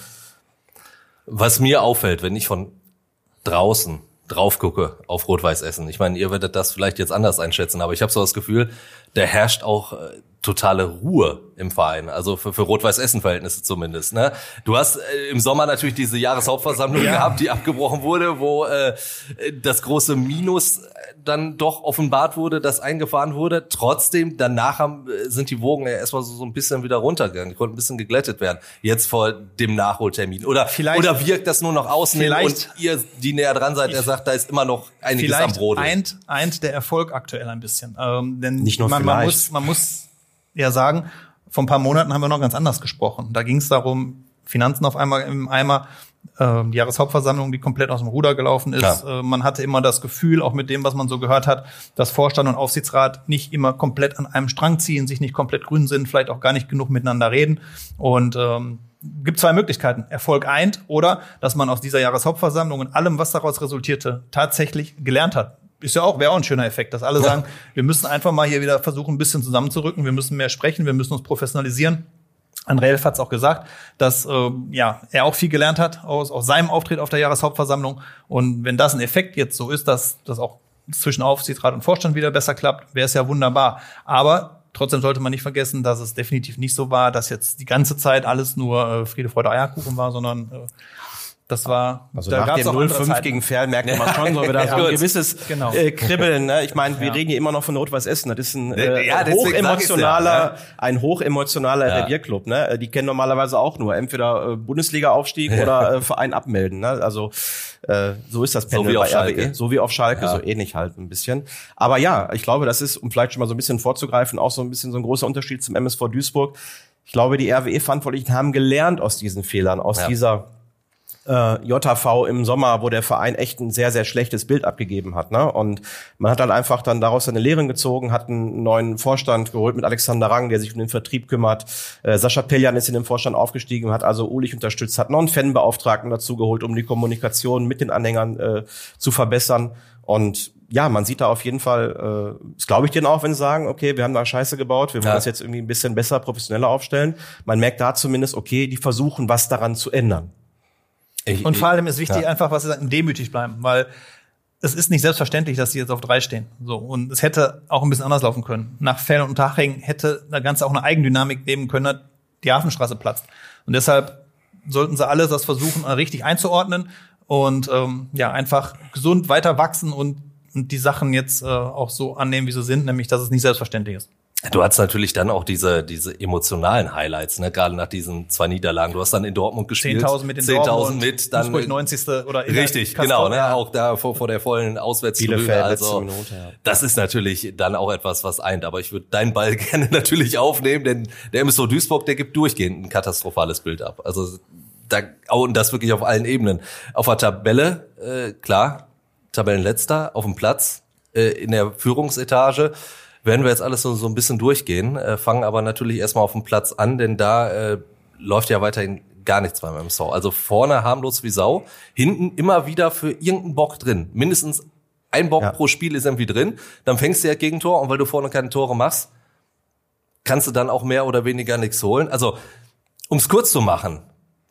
Was mir auffällt, wenn ich von draußen drauf gucke auf Rot-Weiß Essen, ich meine, ihr werdet das vielleicht jetzt anders einschätzen, aber ich habe so das Gefühl, da herrscht auch äh, totale Ruhe im Verein, also für, für Rot-Weiß-Essen-Verhältnisse zumindest. Ne? Du hast äh, im Sommer natürlich diese Jahreshauptversammlung ja. gehabt, die abgebrochen wurde, wo äh, das große Minus dann doch offenbart wurde, das eingefahren wurde. Trotzdem, danach haben, sind die Wogen ja erstmal so, so ein bisschen wieder runtergegangen, die konnten ein bisschen geglättet werden, jetzt vor dem Nachholtermin. Oder, oder wirkt das nur noch außen hin und ihr, die näher dran seid, der sagt, da ist immer noch einiges am Brot. Eint, eint der Erfolg aktuell ein bisschen. Ähm, denn Nicht nur man, man muss, man muss ja sagen, vor ein paar Monaten haben wir noch ganz anders gesprochen. Da ging es darum, Finanzen auf einmal im Eimer, äh, die Jahreshauptversammlung, die komplett aus dem Ruder gelaufen ist. Äh, man hatte immer das Gefühl, auch mit dem, was man so gehört hat, dass Vorstand und Aufsichtsrat nicht immer komplett an einem Strang ziehen, sich nicht komplett grün sind, vielleicht auch gar nicht genug miteinander reden. Und ähm, gibt zwei Möglichkeiten. Erfolg eint oder, dass man aus dieser Jahreshauptversammlung und allem, was daraus resultierte, tatsächlich gelernt hat. Ist ja auch, wäre auch ein schöner Effekt, dass alle ja. sagen, wir müssen einfach mal hier wieder versuchen, ein bisschen zusammenzurücken, wir müssen mehr sprechen, wir müssen uns professionalisieren. André Elf hat es auch gesagt, dass äh, ja er auch viel gelernt hat aus, aus seinem Auftritt auf der Jahreshauptversammlung. Und wenn das ein Effekt jetzt so ist, dass das auch zwischen Aufsichtsrat und Vorstand wieder besser klappt, wäre es ja wunderbar. Aber trotzdem sollte man nicht vergessen, dass es definitiv nicht so war, dass jetzt die ganze Zeit alles nur äh, Friede, Freude, Eierkuchen war, sondern äh, das war, also da nach dem null fünf gegen Ferl merkt man schon so wieder so ein gewisses genau. äh, Kribbeln. Ne? Ich meine, wir ja. reden hier immer noch von Rot-Weiß Essen. Das ist ein äh, ja, hochemotionaler, ja. ein hochemotionaler ja. Revierclub. Ne? Die kennen normalerweise auch nur entweder äh, Bundesliga-Aufstieg ja. oder äh, Verein abmelden. Ne? Also äh, so ist das Pendel so bei R W E. So wie auf Schalke, ja. so ähnlich halt ein bisschen. Aber ja, ich glaube, das ist, um vielleicht schon mal so ein bisschen vorzugreifen, auch so ein bisschen so ein großer Unterschied zum M S V Duisburg. Ich glaube, die R W E-Verantwortlichen haben gelernt aus diesen Fehlern, aus ja. dieser Äh, J V im Sommer, wo der Verein echt ein sehr, sehr schlechtes Bild abgegeben hat. Ne? Und man hat halt einfach dann daraus seine Lehren gezogen, hat einen neuen Vorstand geholt mit Alexander Rang, der sich um den Vertrieb kümmert. Äh, Sascha Peljan ist in den Vorstand aufgestiegen, hat also Ulich unterstützt, hat noch einen Fanbeauftragten dazu geholt, um die Kommunikation mit den Anhängern äh, zu verbessern. Und ja, man sieht da auf jeden Fall, äh, das glaube ich denen auch, wenn sie sagen, okay, wir haben da Scheiße gebaut, wir wollen ja. das jetzt irgendwie ein bisschen besser, professioneller aufstellen. Man merkt da zumindest, okay, die versuchen, was daran zu ändern. Ich, und vor allem ist wichtig ja. einfach, was sie sagen, demütig bleiben, weil es ist nicht selbstverständlich, dass sie jetzt auf drei stehen. So, und es hätte auch ein bisschen anders laufen können. Nach Ferl und Unterhaching hätte das Ganze auch eine Eigendynamik geben können, die Hafenstraße platzt. Und deshalb sollten sie alle das versuchen, richtig einzuordnen und ähm, ja einfach gesund weiter wachsen und, und die Sachen jetzt äh, auch so annehmen, wie sie sind, nämlich, dass es nicht selbstverständlich ist. Du hast natürlich dann auch diese diese emotionalen Highlights, ne, gerade nach diesen zwei Niederlagen. Du hast dann in Dortmund gespielt, zehntausend mit den zehntausend mit, dann Duisburg neunzigste oder richtig, genau, ne, auch da vor, vor der vollen Auswärtstribüne. Also Minute, ja. das ist natürlich dann auch etwas, was eint. Aber ich würde deinen Ball gerne natürlich aufnehmen, denn der M S V Duisburg, der gibt durchgehend ein katastrophales Bild ab. Also da und das wirklich auf allen Ebenen. Auf der Tabelle, äh, klar, Tabellenletzter, auf dem Platz, äh, in der Führungsetage. Werden wir jetzt alles so, so ein bisschen durchgehen, äh, fangen aber natürlich erstmal auf dem Platz an, denn da äh, läuft ja weiterhin gar nichts beim M S V. Also vorne harmlos wie Sau, hinten immer wieder für irgendeinen Bock drin. Mindestens ein Bock ja. pro Spiel ist irgendwie drin. Dann fängst du ja Gegentor und weil du vorne keine Tore machst, kannst du dann auch mehr oder weniger nichts holen. Also, um es kurz zu machen,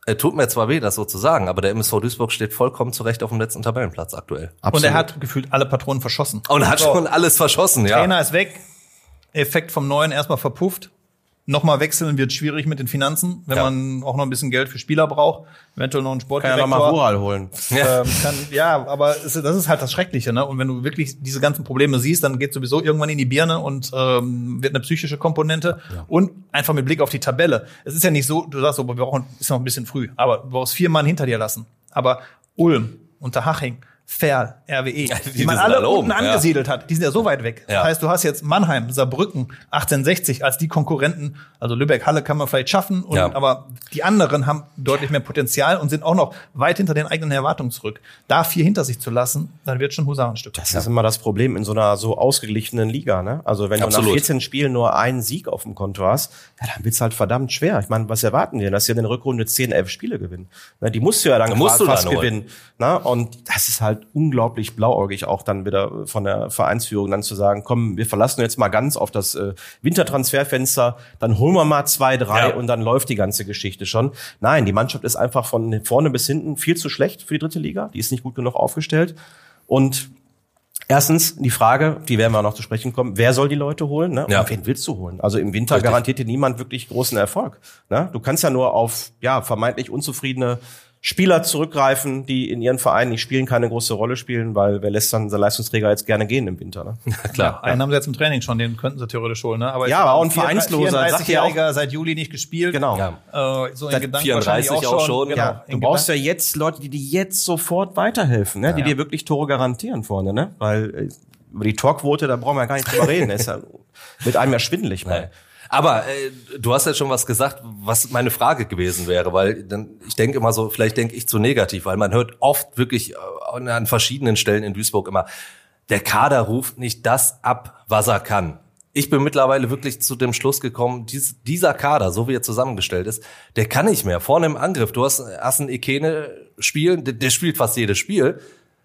Er tut mir zwar weh, das so zu sagen, aber der M S V Duisburg steht vollkommen zurecht auf dem letzten Tabellenplatz aktuell. Absolut. Und er hat gefühlt alle Patronen verschossen. Und er hat so. schon alles verschossen, ja. Trainer ist weg, Effekt vom Neuen erstmal verpufft. Nochmal wechseln wird schwierig mit den Finanzen, wenn ja. man auch noch ein bisschen Geld für Spieler braucht. Eventuell noch einen Sportdirektor. Kann ja nochmal Rural holen. Ja, ähm, kann, ja aber es, das ist halt das Schreckliche, ne? Und wenn du wirklich diese ganzen Probleme siehst, dann geht sowieso irgendwann in die Birne und ähm, wird eine psychische Komponente. Ja. Und einfach mit Blick auf die Tabelle. Es ist ja nicht so, du sagst so, wir brauchen, ist noch ein bisschen früh, aber du brauchst vier Mann hinter dir lassen. Aber Ulm, Unterhaching, Verl, R W E, ja, die, die man alle unten angesiedelt ja. hat, die sind ja so weit weg. Ja. Das heißt, du hast jetzt Mannheim, Saarbrücken, achtzehnhundertsechzig als die Konkurrenten. Also Lübeck, Halle kann man vielleicht schaffen, und, ja. aber die anderen haben deutlich mehr Potenzial und sind auch noch weit hinter den eigenen Erwartungen zurück. Da vier hinter sich zu lassen, dann wird schon Husarenstück. Das ist immer das Problem in so einer so ausgeglichenen Liga, ne? Also wenn Absolut. du nach vierzehn Spielen nur einen Sieg auf dem Konto hast, ja, dann wird's halt verdammt schwer. Ich meine, was erwarten die denn? Dass sie in der Rückrunde zehn, elf Spiele gewinnen. Na, die musst du ja dann, dann fast, fast gewinnen. Na? Und das ist halt unglaublich blauäugig auch dann wieder von der Vereinsführung dann zu sagen, komm, wir verlassen jetzt mal ganz auf das äh, Wintertransferfenster, dann holen wir mal zwei, drei ja. und dann läuft die ganze Geschichte schon. Nein, die Mannschaft ist einfach von vorne bis hinten viel zu schlecht für die dritte Liga. Die ist nicht gut genug aufgestellt. Und erstens die Frage, die werden wir noch zu sprechen kommen, wer soll die Leute holen? Ne? Ja. Und wen willst du holen? Also im Winter Richtig. garantiert dir niemand wirklich großen Erfolg. Ne? Du kannst ja nur auf ja vermeintlich unzufriedene Spieler zurückgreifen, die in ihren Vereinen nicht spielen, keine große Rolle spielen, weil wer lässt dann seinen Leistungsträger jetzt gerne gehen im Winter? Ne? Ja, klar. Ja, einen haben sie jetzt im Training schon, den könnten sie theoretisch holen. Ne? Aber ja, aber auch ein Vereinsloser, sagt ja auch, seit Juli nicht gespielt. Genau. Ja. Äh, so in Gedanken vierunddreißig wahrscheinlich auch schon. schon. Genau. Ja, du brauchst ja jetzt Leute, die dir jetzt sofort weiterhelfen, ne? die ja. dir wirklich Tore garantieren vorne, ne? Weil äh, über die Torquote, da brauchen wir ja gar nicht drüber reden. Das ist ja mit einem ja schwindelig. Mal. Aber äh, du hast jetzt schon was gesagt, was meine Frage gewesen wäre, weil dann ich denke immer so, vielleicht denke ich zu negativ, weil man hört oft wirklich äh, an verschiedenen Stellen in Duisburg immer, der Kader ruft nicht das ab, was er kann. Ich bin mittlerweile wirklich zu dem Schluss gekommen, dies, dieser Kader, so wie er zusammengestellt ist, der kann nicht mehr. Vorne im Angriff, du hast, hast einen Ekene spielen, der, der spielt fast jedes Spiel.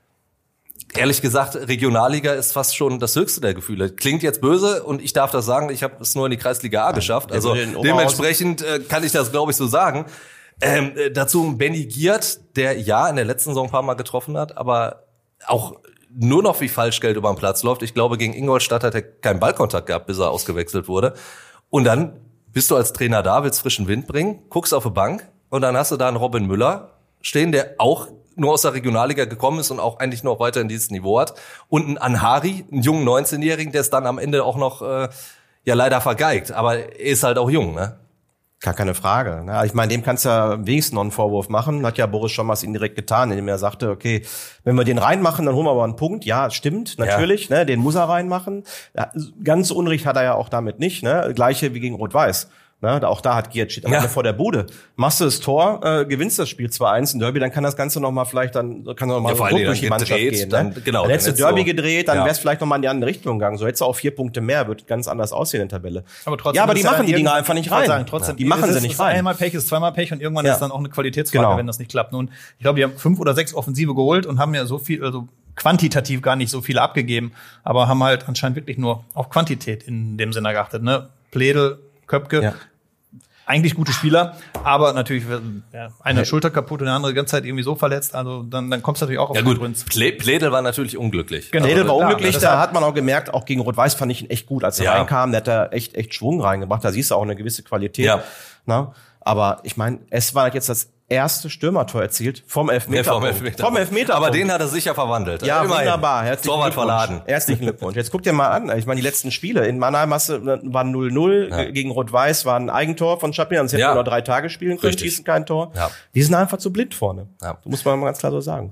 Ehrlich gesagt, Regionalliga ist fast schon das höchste der Gefühle. Klingt jetzt böse und ich darf das sagen, ich habe es nur in die Kreisliga A geschafft. Also dementsprechend äh, kann ich das, glaube ich, so sagen. Ähm, äh, dazu Benny Giert, der ja in der letzten Saison ein paar Mal getroffen hat, aber auch nur noch wie Falschgeld über den Platz läuft. Ich glaube, gegen Ingolstadt hat er keinen Ballkontakt gehabt, bis er ausgewechselt wurde. Und dann bist du als Trainer da, willst frischen Wind bringen, guckst auf die Bank und dann hast du da einen Robin Müller stehen, der auch nur aus der Regionalliga gekommen ist und auch eigentlich noch weiter in dieses Niveau hat. Und ein Anhari, einen jungen neunzehnjährigen, der es dann am Ende auch noch äh, ja leider vergeigt. Aber er ist halt auch jung, ne? Gar keine Frage. Ne? Ich meine, dem kannst du ja wenigstens noch einen Vorwurf machen. Hat ja Boris schon was indirekt getan, indem er sagte, okay, wenn wir den reinmachen, dann holen wir aber einen Punkt. Ja, stimmt, natürlich. Ja. Ne? Den muss er reinmachen. Ja, ganz Unrecht hat er ja auch damit nicht. Ne? Gleiche wie gegen Rot-Weiß. Ne, auch da hat Giert steht ja. vor der Bude. Machst du das Tor, äh, gewinnst das Spiel zwei eins in Derby, dann kann das Ganze noch mal vielleicht dann kann noch mal ja, so Druck durch die Mannschaft gedreht, gehen. Dann, ne? genau, dann hättest du Derby so gedreht, dann ja. wär's vielleicht noch mal in die andere Richtung gegangen. So hättest du auch vier Punkte mehr, wird ganz anders aussehen in der Tabelle. Aber trotzdem ja, aber die machen die Dinger einfach nicht rein. Sagen, trotzdem, ja. Die machen sie nicht rein. Einmal Pech ist zweimal Pech und irgendwann ja. ist dann auch eine Qualitätsfrage, genau. wenn das nicht klappt. Und ich glaube, die haben fünf oder sechs Offensive geholt und haben ja so viel, also quantitativ gar nicht so viele abgegeben, aber haben halt anscheinend wirklich nur auf Quantität in dem Sinne geachtet. Ne? Pledel, Köpke. Ja. Eigentlich gute Spieler, aber natürlich ja, eine ja. Schulter kaputt und der andere die ganze Zeit irgendwie so verletzt. Also dann, dann kommst du natürlich auch auf ja, den Grund. Pledel war natürlich unglücklich. Genau. Pledel war unglücklich, da hat man auch gemerkt, auch gegen Rot-Weiß fand ich ihn echt gut. Als er ja. reinkam, der hat da echt echt Schwung reingebracht. Da siehst du auch eine gewisse Qualität. Ja. Na? Aber ich meine, es war jetzt das erste Stürmertor erzielt vom Elfmeter. Ja, vom Elfmeter. Vom Elfmeter. Aber den hat er sicher verwandelt. Ja, immerhin. Wunderbar. Herzlichen Torwart Glückwunsch. verladen. Herzlichen Glückwunsch. Jetzt guck dir mal an. Ich meine, die letzten Spiele in Mannheim hast du, waren null null. Ja. Gegen Rot-Weiß war ein Eigentor von Chaplin. Sonst hätten ja. wir noch drei Tage spielen können, Richtig. schießen kein Tor. Ja. Die sind einfach zu blind vorne. Ja. Das muss man mal ganz klar so sagen.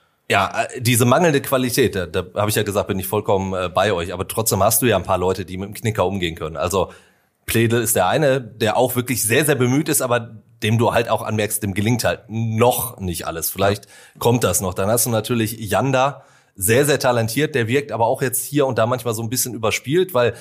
Ja, diese mangelnde Qualität, da, da habe ich ja gesagt, bin ich vollkommen äh, bei euch. Aber trotzdem hast du ja ein paar Leute, die mit dem Knicker umgehen können. Also Pledel ist der eine, der auch wirklich sehr, sehr bemüht ist, aber dem du halt auch anmerkst, dem gelingt halt noch nicht alles. Vielleicht kommt das noch. Dann hast du natürlich Janda, sehr, sehr talentiert. Der wirkt aber auch jetzt hier und da manchmal so ein bisschen überspielt, weil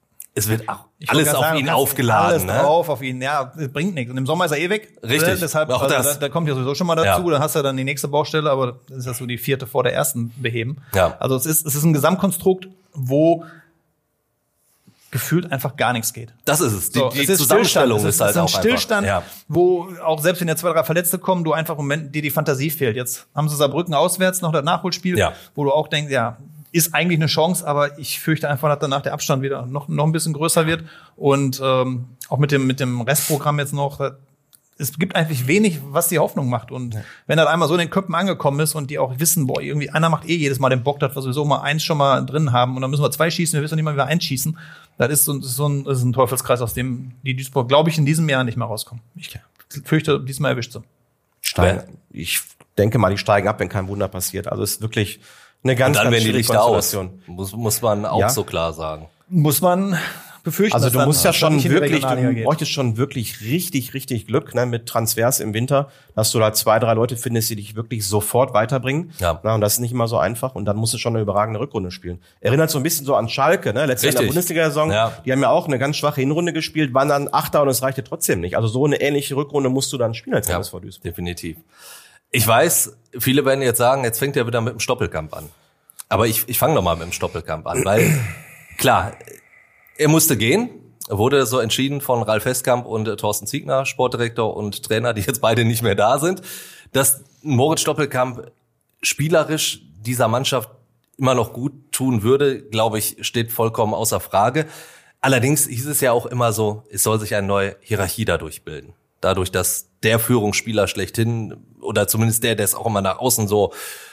es wird auch alles auf sagen, ihn aufgeladen. Alles ne? drauf auf ihn, ja, das bringt nichts. Und im Sommer ist er eh weg. Richtig. Ne? Deshalb, auch also, das. da, da kommt ja sowieso schon mal dazu. Ja. Dann hast du dann die nächste Baustelle, aber das ist ja so die vierte vor der ersten beheben. Ja. Also es ist, es ist ein Gesamtkonstrukt, wo gefühlt einfach gar nichts geht. Das ist es. Die, So, die es ist Zusammenstellung Stillstand. ist halt es ist auch ein Stillstand, einfach. Ja. wo auch selbst wenn ja zwei, drei Verletzte kommen, du einfach im Moment dir die Fantasie fehlt. Jetzt haben sie Saarbrücken auswärts noch das Nachholspiel, Ja. wo du auch denkst, ja, ist eigentlich eine Chance, aber ich fürchte einfach, dass danach der Abstand wieder noch noch ein bisschen größer wird und ähm, auch mit dem mit dem Restprogramm jetzt noch. Es gibt eigentlich wenig, was die Hoffnung macht. Und ja. wenn das einmal so in den Köpfen angekommen ist und die auch wissen, boah, irgendwie einer macht eh jedes Mal den Bock, dass wir sowieso mal eins schon mal drin haben und dann müssen wir zwei schießen, wir wissen nicht mal, wie wir eins schießen. Das ist so, das ist so ein, das ist ein Teufelskreis, aus dem die Duisburg, glaube ich, in diesem Jahr nicht mehr rauskommen. Ich fürchte, diesmal erwischt sie. Steigen. Ich denke mal, die steigen ab, wenn kein Wunder passiert. Also es ist wirklich eine ganz, Und dann ganz werden die schwierige Lichter aus. Konstellation. Muss, muss man auch Ja. so klar sagen. Muss man befürchten. Also dass du dann- musst ja dass dann schon nicht in die wirklich, Regionalliga du geht. bräuchtest schon wirklich richtig, richtig Glück, ne, mit Transfers im Winter, dass du da zwei, drei Leute findest, die dich wirklich sofort weiterbringen. Ja. Na, und das ist nicht immer so einfach. Und dann musst du schon eine überragende Rückrunde spielen. Erinnert so ein bisschen so an Schalke, ne, letztes Jahr in der Richtig. Bundesliga-Saison. Ja. Die haben ja auch eine ganz schwache Hinrunde gespielt, waren dann Achter und es reichte trotzdem nicht. Also so eine ähnliche Rückrunde musst du dann spielen als Ja, M S V Duisburg. definitiv. Ich weiß, viele werden jetzt sagen, jetzt fängt er wieder mit dem Stoppelkamp an. Aber ich, ich fange noch mal mit dem Stoppelkamp an, weil klar, er musste gehen. Wurde so entschieden von Ralf Heskamp und äh, Thorsten Ziegner, Sportdirektor und Trainer, die jetzt beide nicht mehr da sind, dass Moritz Stoppelkamp spielerisch dieser Mannschaft immer noch gut tun würde, glaube ich, steht vollkommen außer Frage. Allerdings hieß es ja auch immer so, es soll sich eine neue Hierarchie dadurch bilden. Dadurch, dass der Führungsspieler schlechthin oder zumindest der, der es auch immer nach außen so,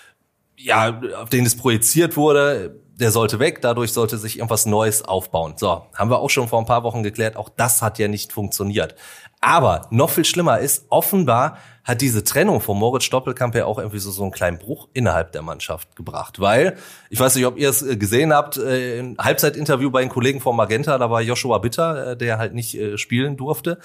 ja, auf den es projiziert wurde, der sollte weg, dadurch sollte sich irgendwas Neues aufbauen. So, haben wir auch schon vor ein paar Wochen geklärt, auch das hat ja nicht funktioniert. Aber noch viel schlimmer ist, offenbar hat diese Trennung von Moritz Stoppelkamp ja auch irgendwie so, so einen kleinen Bruch innerhalb der Mannschaft gebracht. Weil, ich weiß nicht, ob ihr es gesehen habt, im Halbzeitinterview bei den Kollegen von Magenta, da war Joshua Bitter, der halt nicht spielen durfte.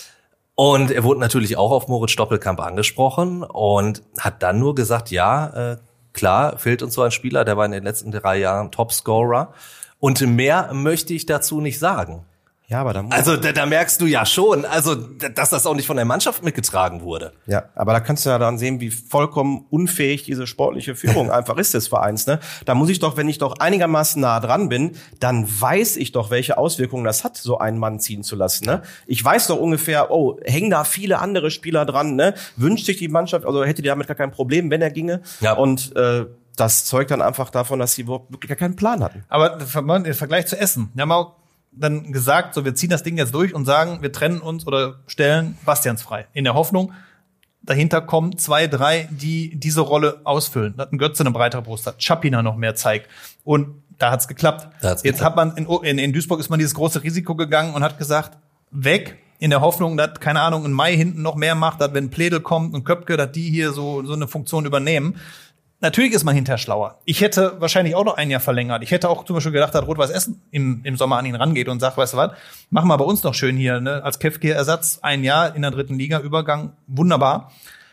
Und er wurde natürlich auch auf Moritz Stoppelkamp angesprochen und hat dann nur gesagt, ja, äh, klar, fehlt uns so ein Spieler, der war in den letzten drei Jahren Topscorer. Und mehr möchte ich dazu nicht sagen. Ja, aber da muss Also da, da merkst du ja schon, also dass das auch nicht von der Mannschaft mitgetragen wurde. Ja, aber da kannst du ja dann sehen, wie vollkommen unfähig diese sportliche Führung einfach ist des Vereins, ne? Da muss ich doch, wenn ich doch einigermaßen nah dran bin, dann weiß ich doch, welche Auswirkungen das hat, so einen Mann ziehen zu lassen, ne? Ich weiß doch ungefähr, oh, hängen da viele andere Spieler dran, ne? Wünscht sich die Mannschaft, also hätte die damit gar kein Problem, wenn er ginge. Ja. Und äh, das zeugt dann einfach davon, dass sie überhaupt wirklich gar keinen Plan hatten. Aber im Vergleich zu Essen, wir haben auch dann gesagt, so wir ziehen das Ding jetzt durch und sagen, wir trennen uns oder stellen Bastians frei. In der Hoffnung, dahinter kommen zwei, drei, die diese Rolle ausfüllen. Da hat ein Götze eine breitere Brust, hat Schapina noch mehr zeigt. Und da hat's geklappt. Da hat's jetzt geklappt. hat man in, in, in Duisburg ist man dieses große Risiko gegangen und hat gesagt, weg. In der Hoffnung, dass, keine Ahnung, ein Mai hinten noch mehr macht, dass wenn Pledel kommt und Köpke, dass die hier so, so eine Funktion übernehmen. Natürlich ist man hinterher schlauer. Ich hätte wahrscheinlich auch noch ein Jahr verlängert. Ich hätte auch zum Beispiel gedacht, dass Rot-Weiß Essen im, im Sommer an ihn rangeht und sagt, weißt du was, machen wir bei uns noch schön hier, ne, als Kefke-Ersatz ein Jahr in der dritten Liga, Übergang, wunderbar.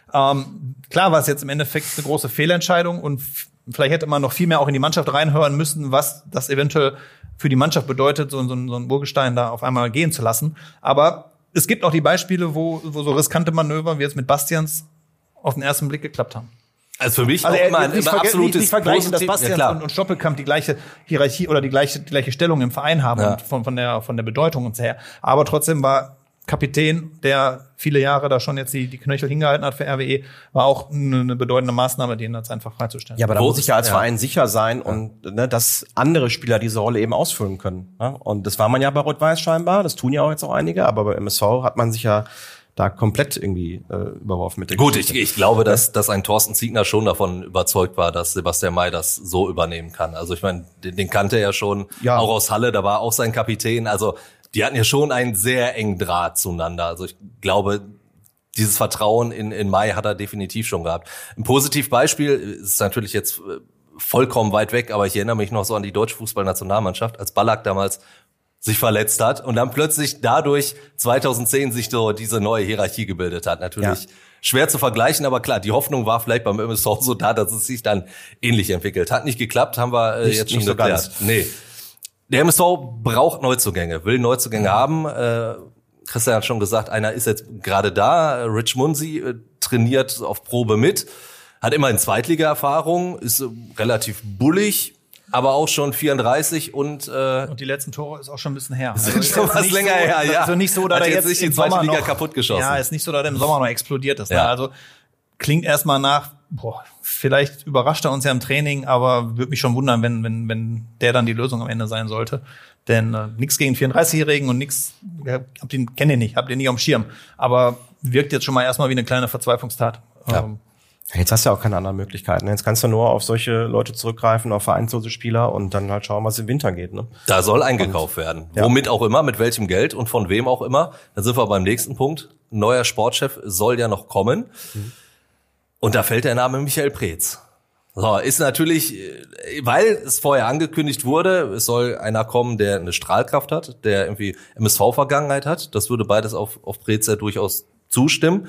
Ähm, klar war es jetzt im Endeffekt eine große Fehlentscheidung und f- vielleicht hätte man noch viel mehr auch in die Mannschaft reinhören müssen, was das eventuell für die Mannschaft bedeutet, so, so, so ein Urgestein da auf einmal gehen zu lassen. Aber es gibt auch die Beispiele, wo, wo so riskante Manöver wie jetzt mit Bastians auf den ersten Blick geklappt haben. Also für mich Also auch er, immer ein nicht, immer verge- absolutes nicht, nicht vergleichen, dass Positiv- Bastian ja, klar. und, und Stoppelkamp die gleiche Hierarchie oder die gleiche, die gleiche Stellung im Verein haben Ja. und von, von der, von der Bedeutung und so her. Aber trotzdem war Kapitän, der viele Jahre da schon jetzt die, die Knöchel hingehalten hat für R W E, war auch eine, eine bedeutende Maßnahme, den jetzt einfach freizustellen. Ja, aber da Wo muss ich ja als ist- ja. Verein sicher sein und ne, dass andere Spieler diese Rolle eben ausfüllen können. Ne? Und das war man ja bei Rot-Weiß scheinbar, das tun ja auch jetzt auch einige, aber bei M S V hat man sich ja da komplett irgendwie äh, überworfen mit der Gut, ich, Geschichte. ich glaube, dass, dass ein Thorsten Ziegner schon davon überzeugt war, dass Sebastian May das so übernehmen kann. Also ich meine, den, den kannte er ja schon, Ja. auch aus Halle, da war auch sein Kapitän. Also die hatten ja schon einen sehr engen Draht zueinander. Also ich glaube, dieses Vertrauen in, in May hat er definitiv schon gehabt. Ein Positivbeispiel ist natürlich jetzt äh, vollkommen weit weg, aber ich erinnere mich noch so an die deutsche Fußballnationalmannschaft, als Ballack damals sich verletzt hat und dann plötzlich dadurch zweitausendzehn sich so diese neue Hierarchie gebildet hat. Natürlich Ja. schwer zu vergleichen, aber klar, die Hoffnung war vielleicht beim M S V so da, dass es sich dann ähnlich entwickelt. Hat nicht geklappt, haben wir äh, Nicht- jetzt schon nicht so geklärt. ganz. Nee. Der M S V braucht Neuzugänge, will Neuzugänge haben. Äh, Christian hat schon gesagt, einer ist jetzt gerade da. Rich Munsi äh, trainiert auf Probe mit, hat immerhin Zweitliga-Erfahrung, ist äh, relativ bullig. aber auch schon vierunddreißig und äh, und die letzten Tore ist auch schon ein bisschen her. Sind also schon was länger so, her, ja. Also nicht so, dass Hat er jetzt jetzt nicht die im zweite Sommer Liga noch, kaputt geschossen. Ja, ist nicht so, dass er im Sommer noch explodiert ist. Ja. Ne? Also klingt erstmal nach, boah, vielleicht überrascht er uns ja im Training, aber würde mich schon wundern, wenn wenn wenn der dann die Lösung am Ende sein sollte. Denn äh, nichts gegen vierunddreißigjährigen und nichts, ja, hab den kennt ihr nicht, habt ihr nicht auf dem Schirm. Aber wirkt jetzt schon mal erstmal wie eine kleine Verzweiflungstat. Ja. Ähm, Jetzt hast du ja auch keine anderen Möglichkeiten. Jetzt kannst du nur auf solche Leute zurückgreifen, auf vereinslose Spieler und dann halt schauen, was im Winter geht. Ne? Da soll eingekauft werden. Ja. Womit auch immer, mit welchem Geld und von wem auch immer. Dann sind wir beim nächsten Punkt. Ein neuer Sportchef soll ja noch kommen. Mhm. Und da fällt der Name Michael Preetz. So, ist natürlich, weil es vorher angekündigt wurde, es soll einer kommen, der eine Strahlkraft hat, der irgendwie M S V-Vergangenheit hat. Das würde beides auf, auf Preetz ja durchaus zustimmen.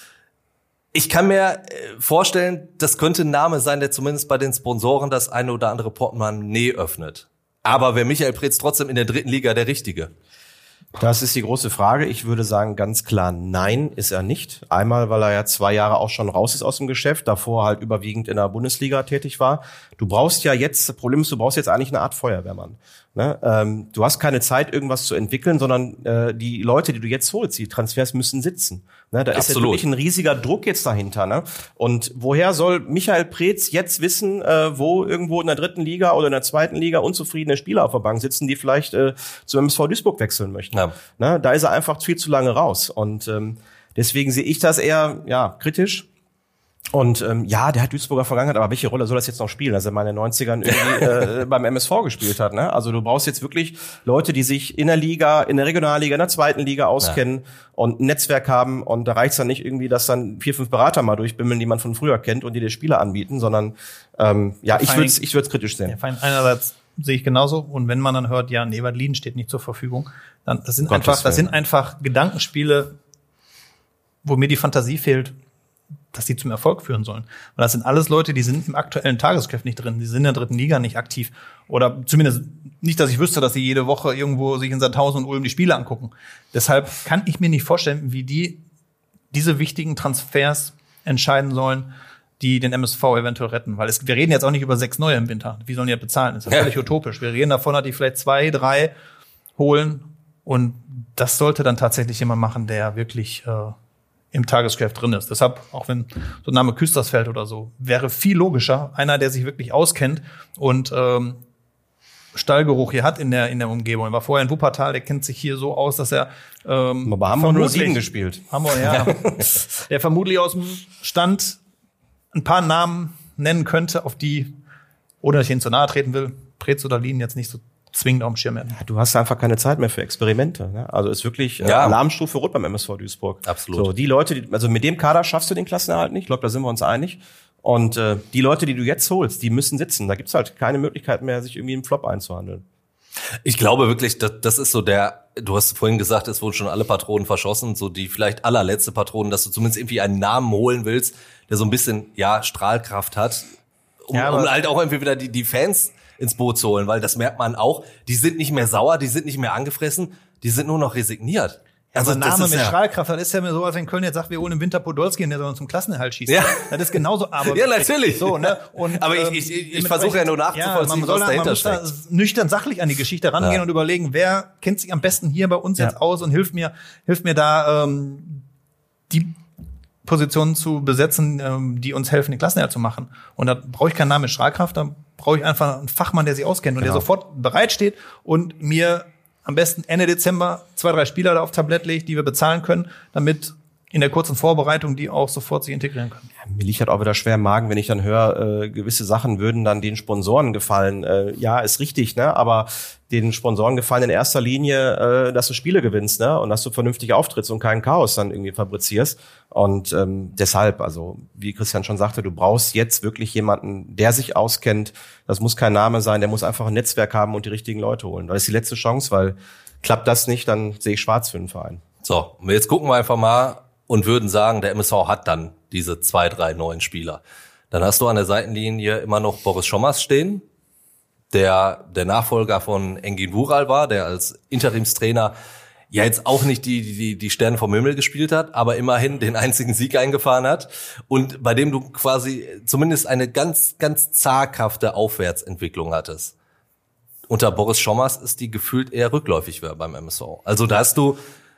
Ich kann mir vorstellen, das könnte ein Name sein, der zumindest bei den Sponsoren das eine oder andere Portemonnaie öffnet. Aber wäre Michael Preetz trotzdem in der dritten Liga der Richtige? Das ist die große Frage. Ich würde sagen, ganz klar, nein, ist er nicht. Einmal, weil er ja zwei Jahre auch schon raus ist aus dem Geschäft, davor halt überwiegend in der Bundesliga tätig war. Du brauchst ja jetzt, das Problem ist, du brauchst jetzt eigentlich eine Art Feuerwehrmann. Ne? Ähm, du hast keine Zeit, irgendwas zu entwickeln, sondern äh, die Leute, die du jetzt holst, die Transfers müssen sitzen. Ne? Da ist jetzt wirklich ein riesiger Druck jetzt dahinter. Ne? Und woher soll Michael Preetz jetzt wissen, äh, wo irgendwo in der dritten Liga oder in der zweiten Liga unzufriedene Spieler auf der Bank sitzen, die vielleicht äh, zu M S V Duisburg wechseln möchten? Ja. Ne? Da ist er einfach viel zu lange raus. Und ähm, deswegen sehe ich das eher ja kritisch. Und ähm, ja, der hat Duisburger Vergangenheit, aber welche Rolle soll das jetzt noch spielen, dass er mal in den neunzigern irgendwie äh, beim M S V gespielt hat? Ne? Also du brauchst jetzt wirklich Leute, die sich in der Liga, in der Regionalliga, in der zweiten Liga auskennen ja. und ein Netzwerk haben. Und da reicht's dann nicht irgendwie, dass dann vier, fünf Berater mal durchbimmeln, die man von früher kennt und die dir Spieler anbieten, sondern ähm, ja, ja ich würde es ich würd's kritisch sehen. Ja, einerseits sehe ich genauso. Und wenn man dann hört, ja, Evert Lieden steht nicht zur Verfügung, dann das sind Gottes einfach, das Willen. sind einfach Gedankenspiele, wo mir die Fantasie fehlt, dass die zum Erfolg führen sollen. Und das sind alles Leute, die sind im aktuellen Tagesgeschäft nicht drin, die sind in der dritten Liga nicht aktiv. Oder zumindest nicht, dass ich wüsste, dass sie jede Woche irgendwo sich in Sandhausen und Ulm die Spiele angucken. Deshalb kann ich mir nicht vorstellen, wie die diese wichtigen Transfers entscheiden sollen, die den M S V eventuell retten. Weil es, wir reden jetzt auch nicht über sechs neue im Winter. Wie sollen die das bezahlen? Das ist ja völlig ja. utopisch. Wir reden davon, dass die vielleicht zwei, drei holen. Und das sollte dann tatsächlich jemand machen, der wirklich äh, im Tagesgeschäft drin ist. Deshalb, auch wenn so ein Name Küstersfeld oder so, wäre viel logischer, einer, der sich wirklich auskennt und ähm, Stallgeruch hier hat in der in der Umgebung. Er war vorher in Wuppertal, der kennt sich hier so aus, dass er ähm, aber haben wir nur sieben gespielt. Hamburg, ja. Der vermutlich aus dem Stand ein paar Namen nennen könnte, auf die, ohne dass ich ihnen zu nahe treten will, Preetz oder Lieden jetzt nicht so zwingend auf dem Schirm werden. Du hast einfach keine Zeit mehr für Experimente. Ne? Also ist wirklich äh, ja. Alarmstufe Rot beim M S V Duisburg. Absolut. So, die Leute, die, also mit dem Kader schaffst du den Klassenerhalt nicht. Ich glaube, da sind wir uns einig. Und äh, die Leute, die du jetzt holst, die müssen sitzen. Da gibt's halt keine Möglichkeit mehr, sich irgendwie im Flop einzuhandeln. Ich glaube wirklich, das, das ist so der, du hast vorhin gesagt, es wurden schon alle Patronen verschossen, so die vielleicht allerletzte Patronen, dass du zumindest irgendwie einen Namen holen willst, der so ein bisschen, ja, Strahlkraft hat, um, ja, um halt auch irgendwie wieder die, die Fans ins Boot zu holen, weil das merkt man auch, die sind nicht mehr sauer, die sind nicht mehr angefressen, die sind nur noch resigniert. Also ein Name mit ja Strahlkraft, das ist ja mir so, als wenn Köln jetzt sagt, wir holen im Winter Podolski und der soll uns zum Klassenerhalt schießen. Ja. Das ist genauso, aber ja, natürlich. So, ne? Und, aber ähm, ich, ich, ich versuche ja nur nachzuvollziehen, ja, was dahinter man muss steckt. Da nüchtern sachlich an die Geschichte rangehen ja. und überlegen, wer kennt sich am besten hier bei uns ja. jetzt aus und hilft mir, hilft mir da ähm, die Positionen zu besetzen, ähm, die uns helfen, den Klassenerhalt zu machen. Und da brauche ich keinen Namen mit Strahlkraft, da brauche ich einfach einen Fachmann, der sich auskennt und genau. der sofort bereitsteht und mir am besten Ende Dezember zwei, drei Spieler da auf Tablett legt, die wir bezahlen können, damit in der kurzen Vorbereitung die auch sofort sich integrieren können. Ja, mir liegt halt auch wieder schwer im Magen, wenn ich dann höre, äh, gewisse Sachen würden dann den Sponsoren gefallen. Äh, ja, ist richtig, ne? Aber den Sponsoren gefallen in erster Linie, äh, dass du Spiele gewinnst, ne? Und dass du vernünftig auftrittst und kein Chaos dann irgendwie fabrizierst. Und ähm, deshalb, also wie Christian schon sagte, du brauchst jetzt wirklich jemanden, der sich auskennt. Das muss kein Name sein, der muss einfach ein Netzwerk haben und die richtigen Leute holen. Das ist die letzte Chance, weil klappt das nicht, dann sehe ich schwarz für den Verein. So, jetzt gucken wir einfach mal und würden sagen, der M S V hat dann diese zwei, drei neuen Spieler. Dann hast du an der Seitenlinie immer noch Boris Schommers stehen, der der Nachfolger von Engin Wural war, der als Interimstrainer ja jetzt auch nicht die, die, die Sterne vom Himmel gespielt hat, aber immerhin den einzigen Sieg eingefahren hat und bei dem du quasi zumindest eine ganz, ganz zaghafte Aufwärtsentwicklung hattest. Unter Boris Schommers ist die gefühlt eher rückläufig beim M S V. Also da hast du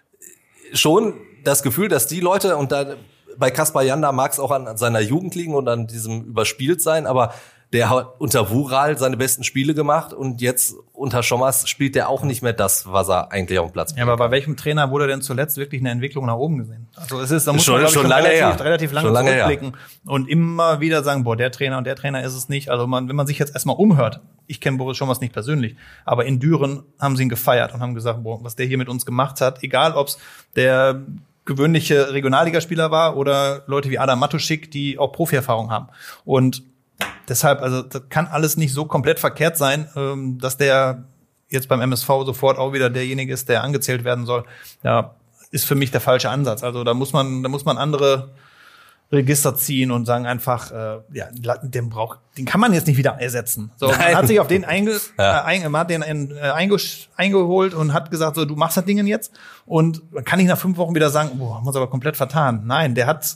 schon das Gefühl, dass die Leute, und da bei Kaspar Janda mag es auch an seiner Jugend liegen und an diesem Überspieltsein, aber der hat unter Wural seine besten Spiele gemacht und jetzt unter Schommers spielt der auch nicht mehr das, was er eigentlich auf dem Platz bringt. Ja, aber bei welchem Trainer wurde denn zuletzt wirklich eine Entwicklung nach oben gesehen? Also es ist, da muss schon, man schon schon lange relativ, her. relativ lange, schon lange zurückblicken her. und immer wieder sagen, boah, der Trainer und der Trainer ist es nicht. Also man, wenn man sich jetzt erstmal umhört, ich kenne Boris Schommers nicht persönlich, aber in Düren haben sie ihn gefeiert und haben gesagt, boah, was der hier mit uns gemacht hat, egal ob's der gewöhnliche Regionalligaspieler war oder Leute wie Adam Matuschik, die auch Profierfahrung haben. Und deshalb, also das kann alles nicht so komplett verkehrt sein, ähm, dass der jetzt beim M S V sofort auch wieder derjenige ist, der angezählt werden soll. Ja, ist für mich der falsche Ansatz. Also da muss man, da muss man andere Register ziehen und sagen einfach, äh, ja, den braucht, den kann man jetzt nicht wieder ersetzen. So, man hat sich auf den einge, ja. äh, ein, man hat den äh, einge, eingeholt und hat gesagt, so, du machst das Ding jetzt. Und man kann nicht nach fünf Wochen wieder sagen, boah, haben wir uns aber komplett vertan. Nein, der hat,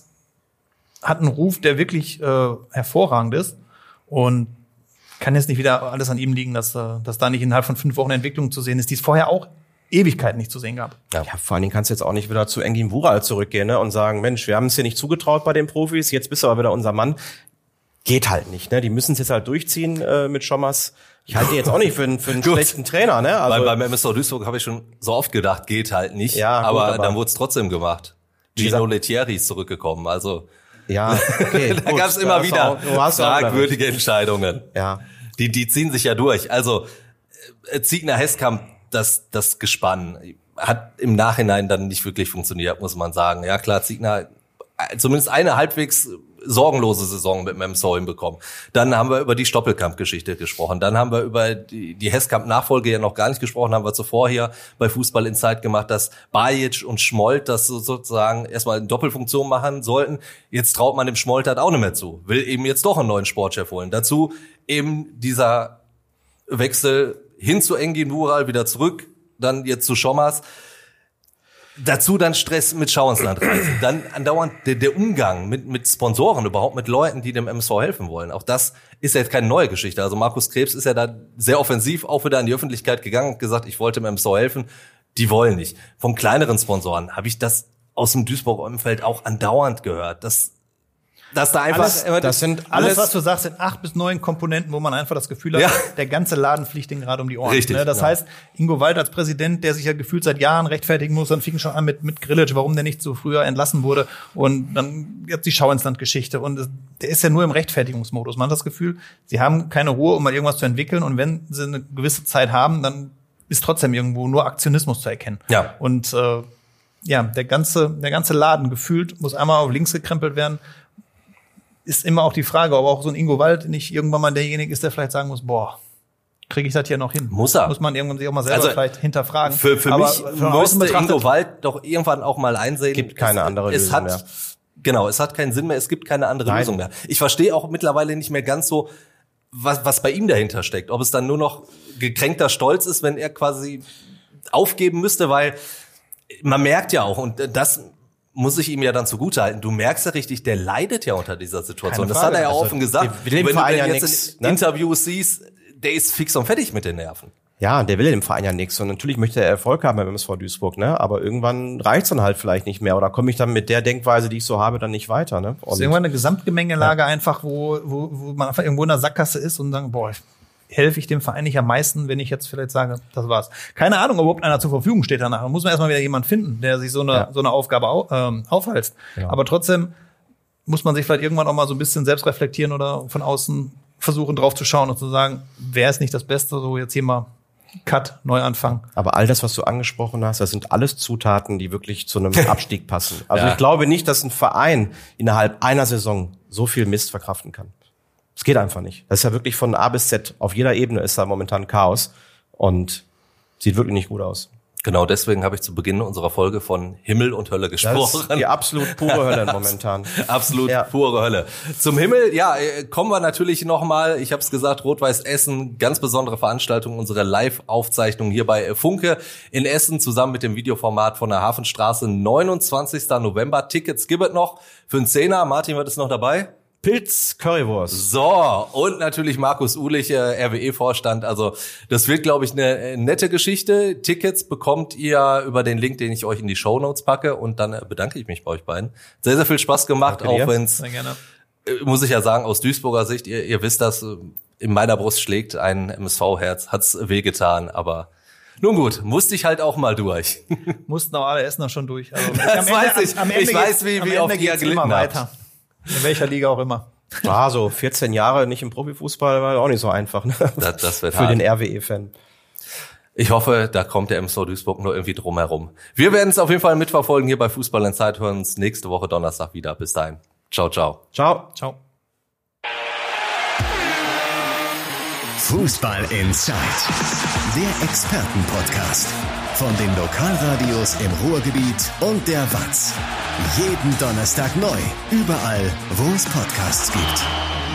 hat einen Ruf, der wirklich äh, hervorragend ist. Und kann jetzt nicht wieder alles an ihm liegen, dass, äh, dass da nicht innerhalb von fünf Wochen Entwicklung zu sehen ist, die es vorher auch Ewigkeiten nicht zu sehen gab. Ja, ja, vor allen Dingen kannst du jetzt auch nicht wieder zu Engin Wural zurückgehen, ne, und sagen, Mensch, wir haben es hier nicht zugetraut bei den Profis, jetzt bist du aber wieder unser Mann. Geht halt nicht, ne? Die müssen es jetzt halt durchziehen äh, mit Schommers. Ich halte ihn jetzt auch nicht für einen, für einen schlechten Trainer, ne? Also Bei, beim M S V Duisburg habe ich schon so oft gedacht, geht halt nicht. Ja, gut, aber, aber dann wurde es trotzdem gemacht. Gino Lettieri ist zurückgekommen, also ja, okay, da gab es immer wieder auch, fragwürdige Entscheidungen. Ja. Die, die ziehen sich ja durch. Also äh, Ziegner Heskamp, das, das Gespann, hat im Nachhinein dann nicht wirklich funktioniert, muss man sagen. Ja klar, Ziegner zumindest eine halbwegs sorgenlose Saison mit dem M S V hinbekommen. Dann haben wir über die Stoppelkamp-Geschichte gesprochen. Dann haben wir über die, die Heskamp-Nachfolge ja noch gar nicht gesprochen, haben wir zuvor hier bei Fußball Insight gemacht, dass Bajic und Schmolt das sozusagen erstmal in Doppelfunktion machen sollten. Jetzt traut man dem Schmolt halt auch nicht mehr zu. Will eben jetzt doch einen neuen Sportchef holen. Dazu eben dieser Wechsel hin zu Engin Wural, wieder zurück, dann jetzt zu Schommers. Dazu dann Stress mit Schauinsland reisen. Dann andauernd der, der Umgang mit, mit Sponsoren, überhaupt mit Leuten, die dem M S V helfen wollen. Auch das ist ja jetzt keine neue Geschichte. Also Markus Krebs ist ja da sehr offensiv auch wieder in die Öffentlichkeit gegangen und gesagt, ich wollte dem M S V helfen. Die wollen nicht. Von kleineren Sponsoren habe ich das aus dem Duisburger Umfeld auch andauernd gehört. Das Dass da einfach, alles, das sind alles, alles, was du sagst, sind acht bis neun Komponenten, wo man einfach das Gefühl hat, ja. der ganze Laden fliegt den gerade um die Ohren. Richtig, ne? Das ja. heißt, Ingo Wald als Präsident, der sich ja gefühlt seit Jahren rechtfertigen muss, dann fing schon an mit, mit Grillitsch, warum der nicht so früher entlassen wurde. Und dann jetzt die Schauinsland-Geschichte. Und es, der ist ja nur im Rechtfertigungsmodus. Man hat das Gefühl, sie haben keine Ruhe, um mal irgendwas zu entwickeln. Und wenn sie eine gewisse Zeit haben, dann ist trotzdem irgendwo nur Aktionismus zu erkennen. Ja. Und äh, ja, der ganze, der ganze Laden gefühlt muss einmal auf links gekrempelt werden. Ist immer auch die Frage, ob auch so ein Ingo Wald nicht irgendwann mal derjenige ist, der vielleicht sagen muss, boah, kriege ich das hier noch hin? Muss er. Muss man irgendwann sich auch mal selber Also, vielleicht hinterfragen. Für, für Aber mich von außen müsste betrachtet, Ingo Wald doch irgendwann auch mal einsehen. Gibt keine es, andere es Lösung hat, mehr. Genau, es hat keinen Sinn mehr, es gibt keine andere Nein. Lösung mehr. Ich verstehe auch mittlerweile nicht mehr ganz so, was, was bei ihm dahinter steckt. Ob es dann nur noch gekränkter Stolz ist, wenn er quasi aufgeben müsste, weil man merkt ja auch, und das muss ich ihm ja dann zugutehalten. Du merkst ja richtig, der leidet ja unter dieser Situation. Keine Das Frage. hat er ja Also, offen gesagt. der will dem Wenn du Verein den ja jetzt nix, in ne? Interviews siehst, der ist fix und fertig mit den Nerven. Ja, der will dem Verein ja nichts. Und natürlich möchte er Erfolg haben beim M S V Duisburg, ne? Aber irgendwann reicht's dann halt vielleicht nicht mehr. Oder komme ich dann mit der Denkweise, die ich so habe, dann nicht weiter, ne? ist irgendwann eine Gesamtgemengelage ja. einfach, wo, wo, wo man einfach irgendwo in der Sackgasse ist und sagt, boah, helfe ich dem Verein nicht am meisten, wenn ich jetzt vielleicht sage, das war's. Keine Ahnung, ob überhaupt einer zur Verfügung steht danach. Da muss man erstmal wieder jemand finden, der sich so eine, ja. so eine Aufgabe au, ähm, aufhalst. Ja. Aber trotzdem muss man sich vielleicht irgendwann auch mal so ein bisschen selbst reflektieren oder von außen versuchen drauf zu schauen und zu sagen, wer ist nicht das Beste, so jetzt hier mal Cut, Neuanfang. Aber all das, was du angesprochen hast, das sind alles Zutaten, die wirklich zu einem Abstieg passen. Also ja. ich glaube nicht, dass ein Verein innerhalb einer Saison so viel Mist verkraften kann. Es geht einfach nicht. Das ist ja wirklich von A bis Z. Auf jeder Ebene ist da momentan Chaos und sieht wirklich nicht gut aus. Genau deswegen habe ich zu Beginn unserer Folge von Himmel und Hölle gesprochen. Das ist die absolut pure Hölle momentan. Absolut ja. pure Hölle. Zum Himmel, ja, kommen wir natürlich nochmal. Ich habe es gesagt, Rot-Weiß Essen, ganz besondere Veranstaltung, unsere Live-Aufzeichnung hier bei Funke in Essen, zusammen mit dem Videoformat von der Hafenstraße, neunundzwanzigsten November. Tickets gibt es noch für einen Zehner. Martin, was ist noch dabei? Pilz, Currywurst. So, und natürlich Markus Uhlich, äh, R W E-Vorstand. Also das wird, glaube ich, eine nette Geschichte. Tickets bekommt ihr über den Link, den ich euch in die Shownotes packe. Und dann äh, bedanke ich mich bei euch beiden. Sehr, sehr viel Spaß gemacht, Danke dir. auch wenn es, äh, muss ich ja sagen, aus Duisburger Sicht, ihr, ihr wisst das, in meiner Brust schlägt ein M S V-Herz, hat's wehgetan, aber nun gut, musste ich halt auch mal durch. Mussten auch alle Essener schon durch. Also, das weiß ich. Am Ende ich weiß, wie, wie oft ihr gelitten habt. In welcher Liga auch immer. Ah, so vierzehn Jahre nicht im Profifußball war auch nicht so einfach, ne? Das, das wird für hart. den R W E-Fan. Ich hoffe, da kommt der M S V Duisburg nur irgendwie drum herum. Wir werden es auf jeden Fall mitverfolgen hier bei Fußball Inside. Hören uns nächste Woche Donnerstag wieder. Bis dahin. Ciao, ciao. Ciao. Ciao. Fußball Inside, der Expertenpodcast von den Lokalradios im Ruhrgebiet und der W A Z. Jeden Donnerstag neu, überall, wo es Podcasts gibt.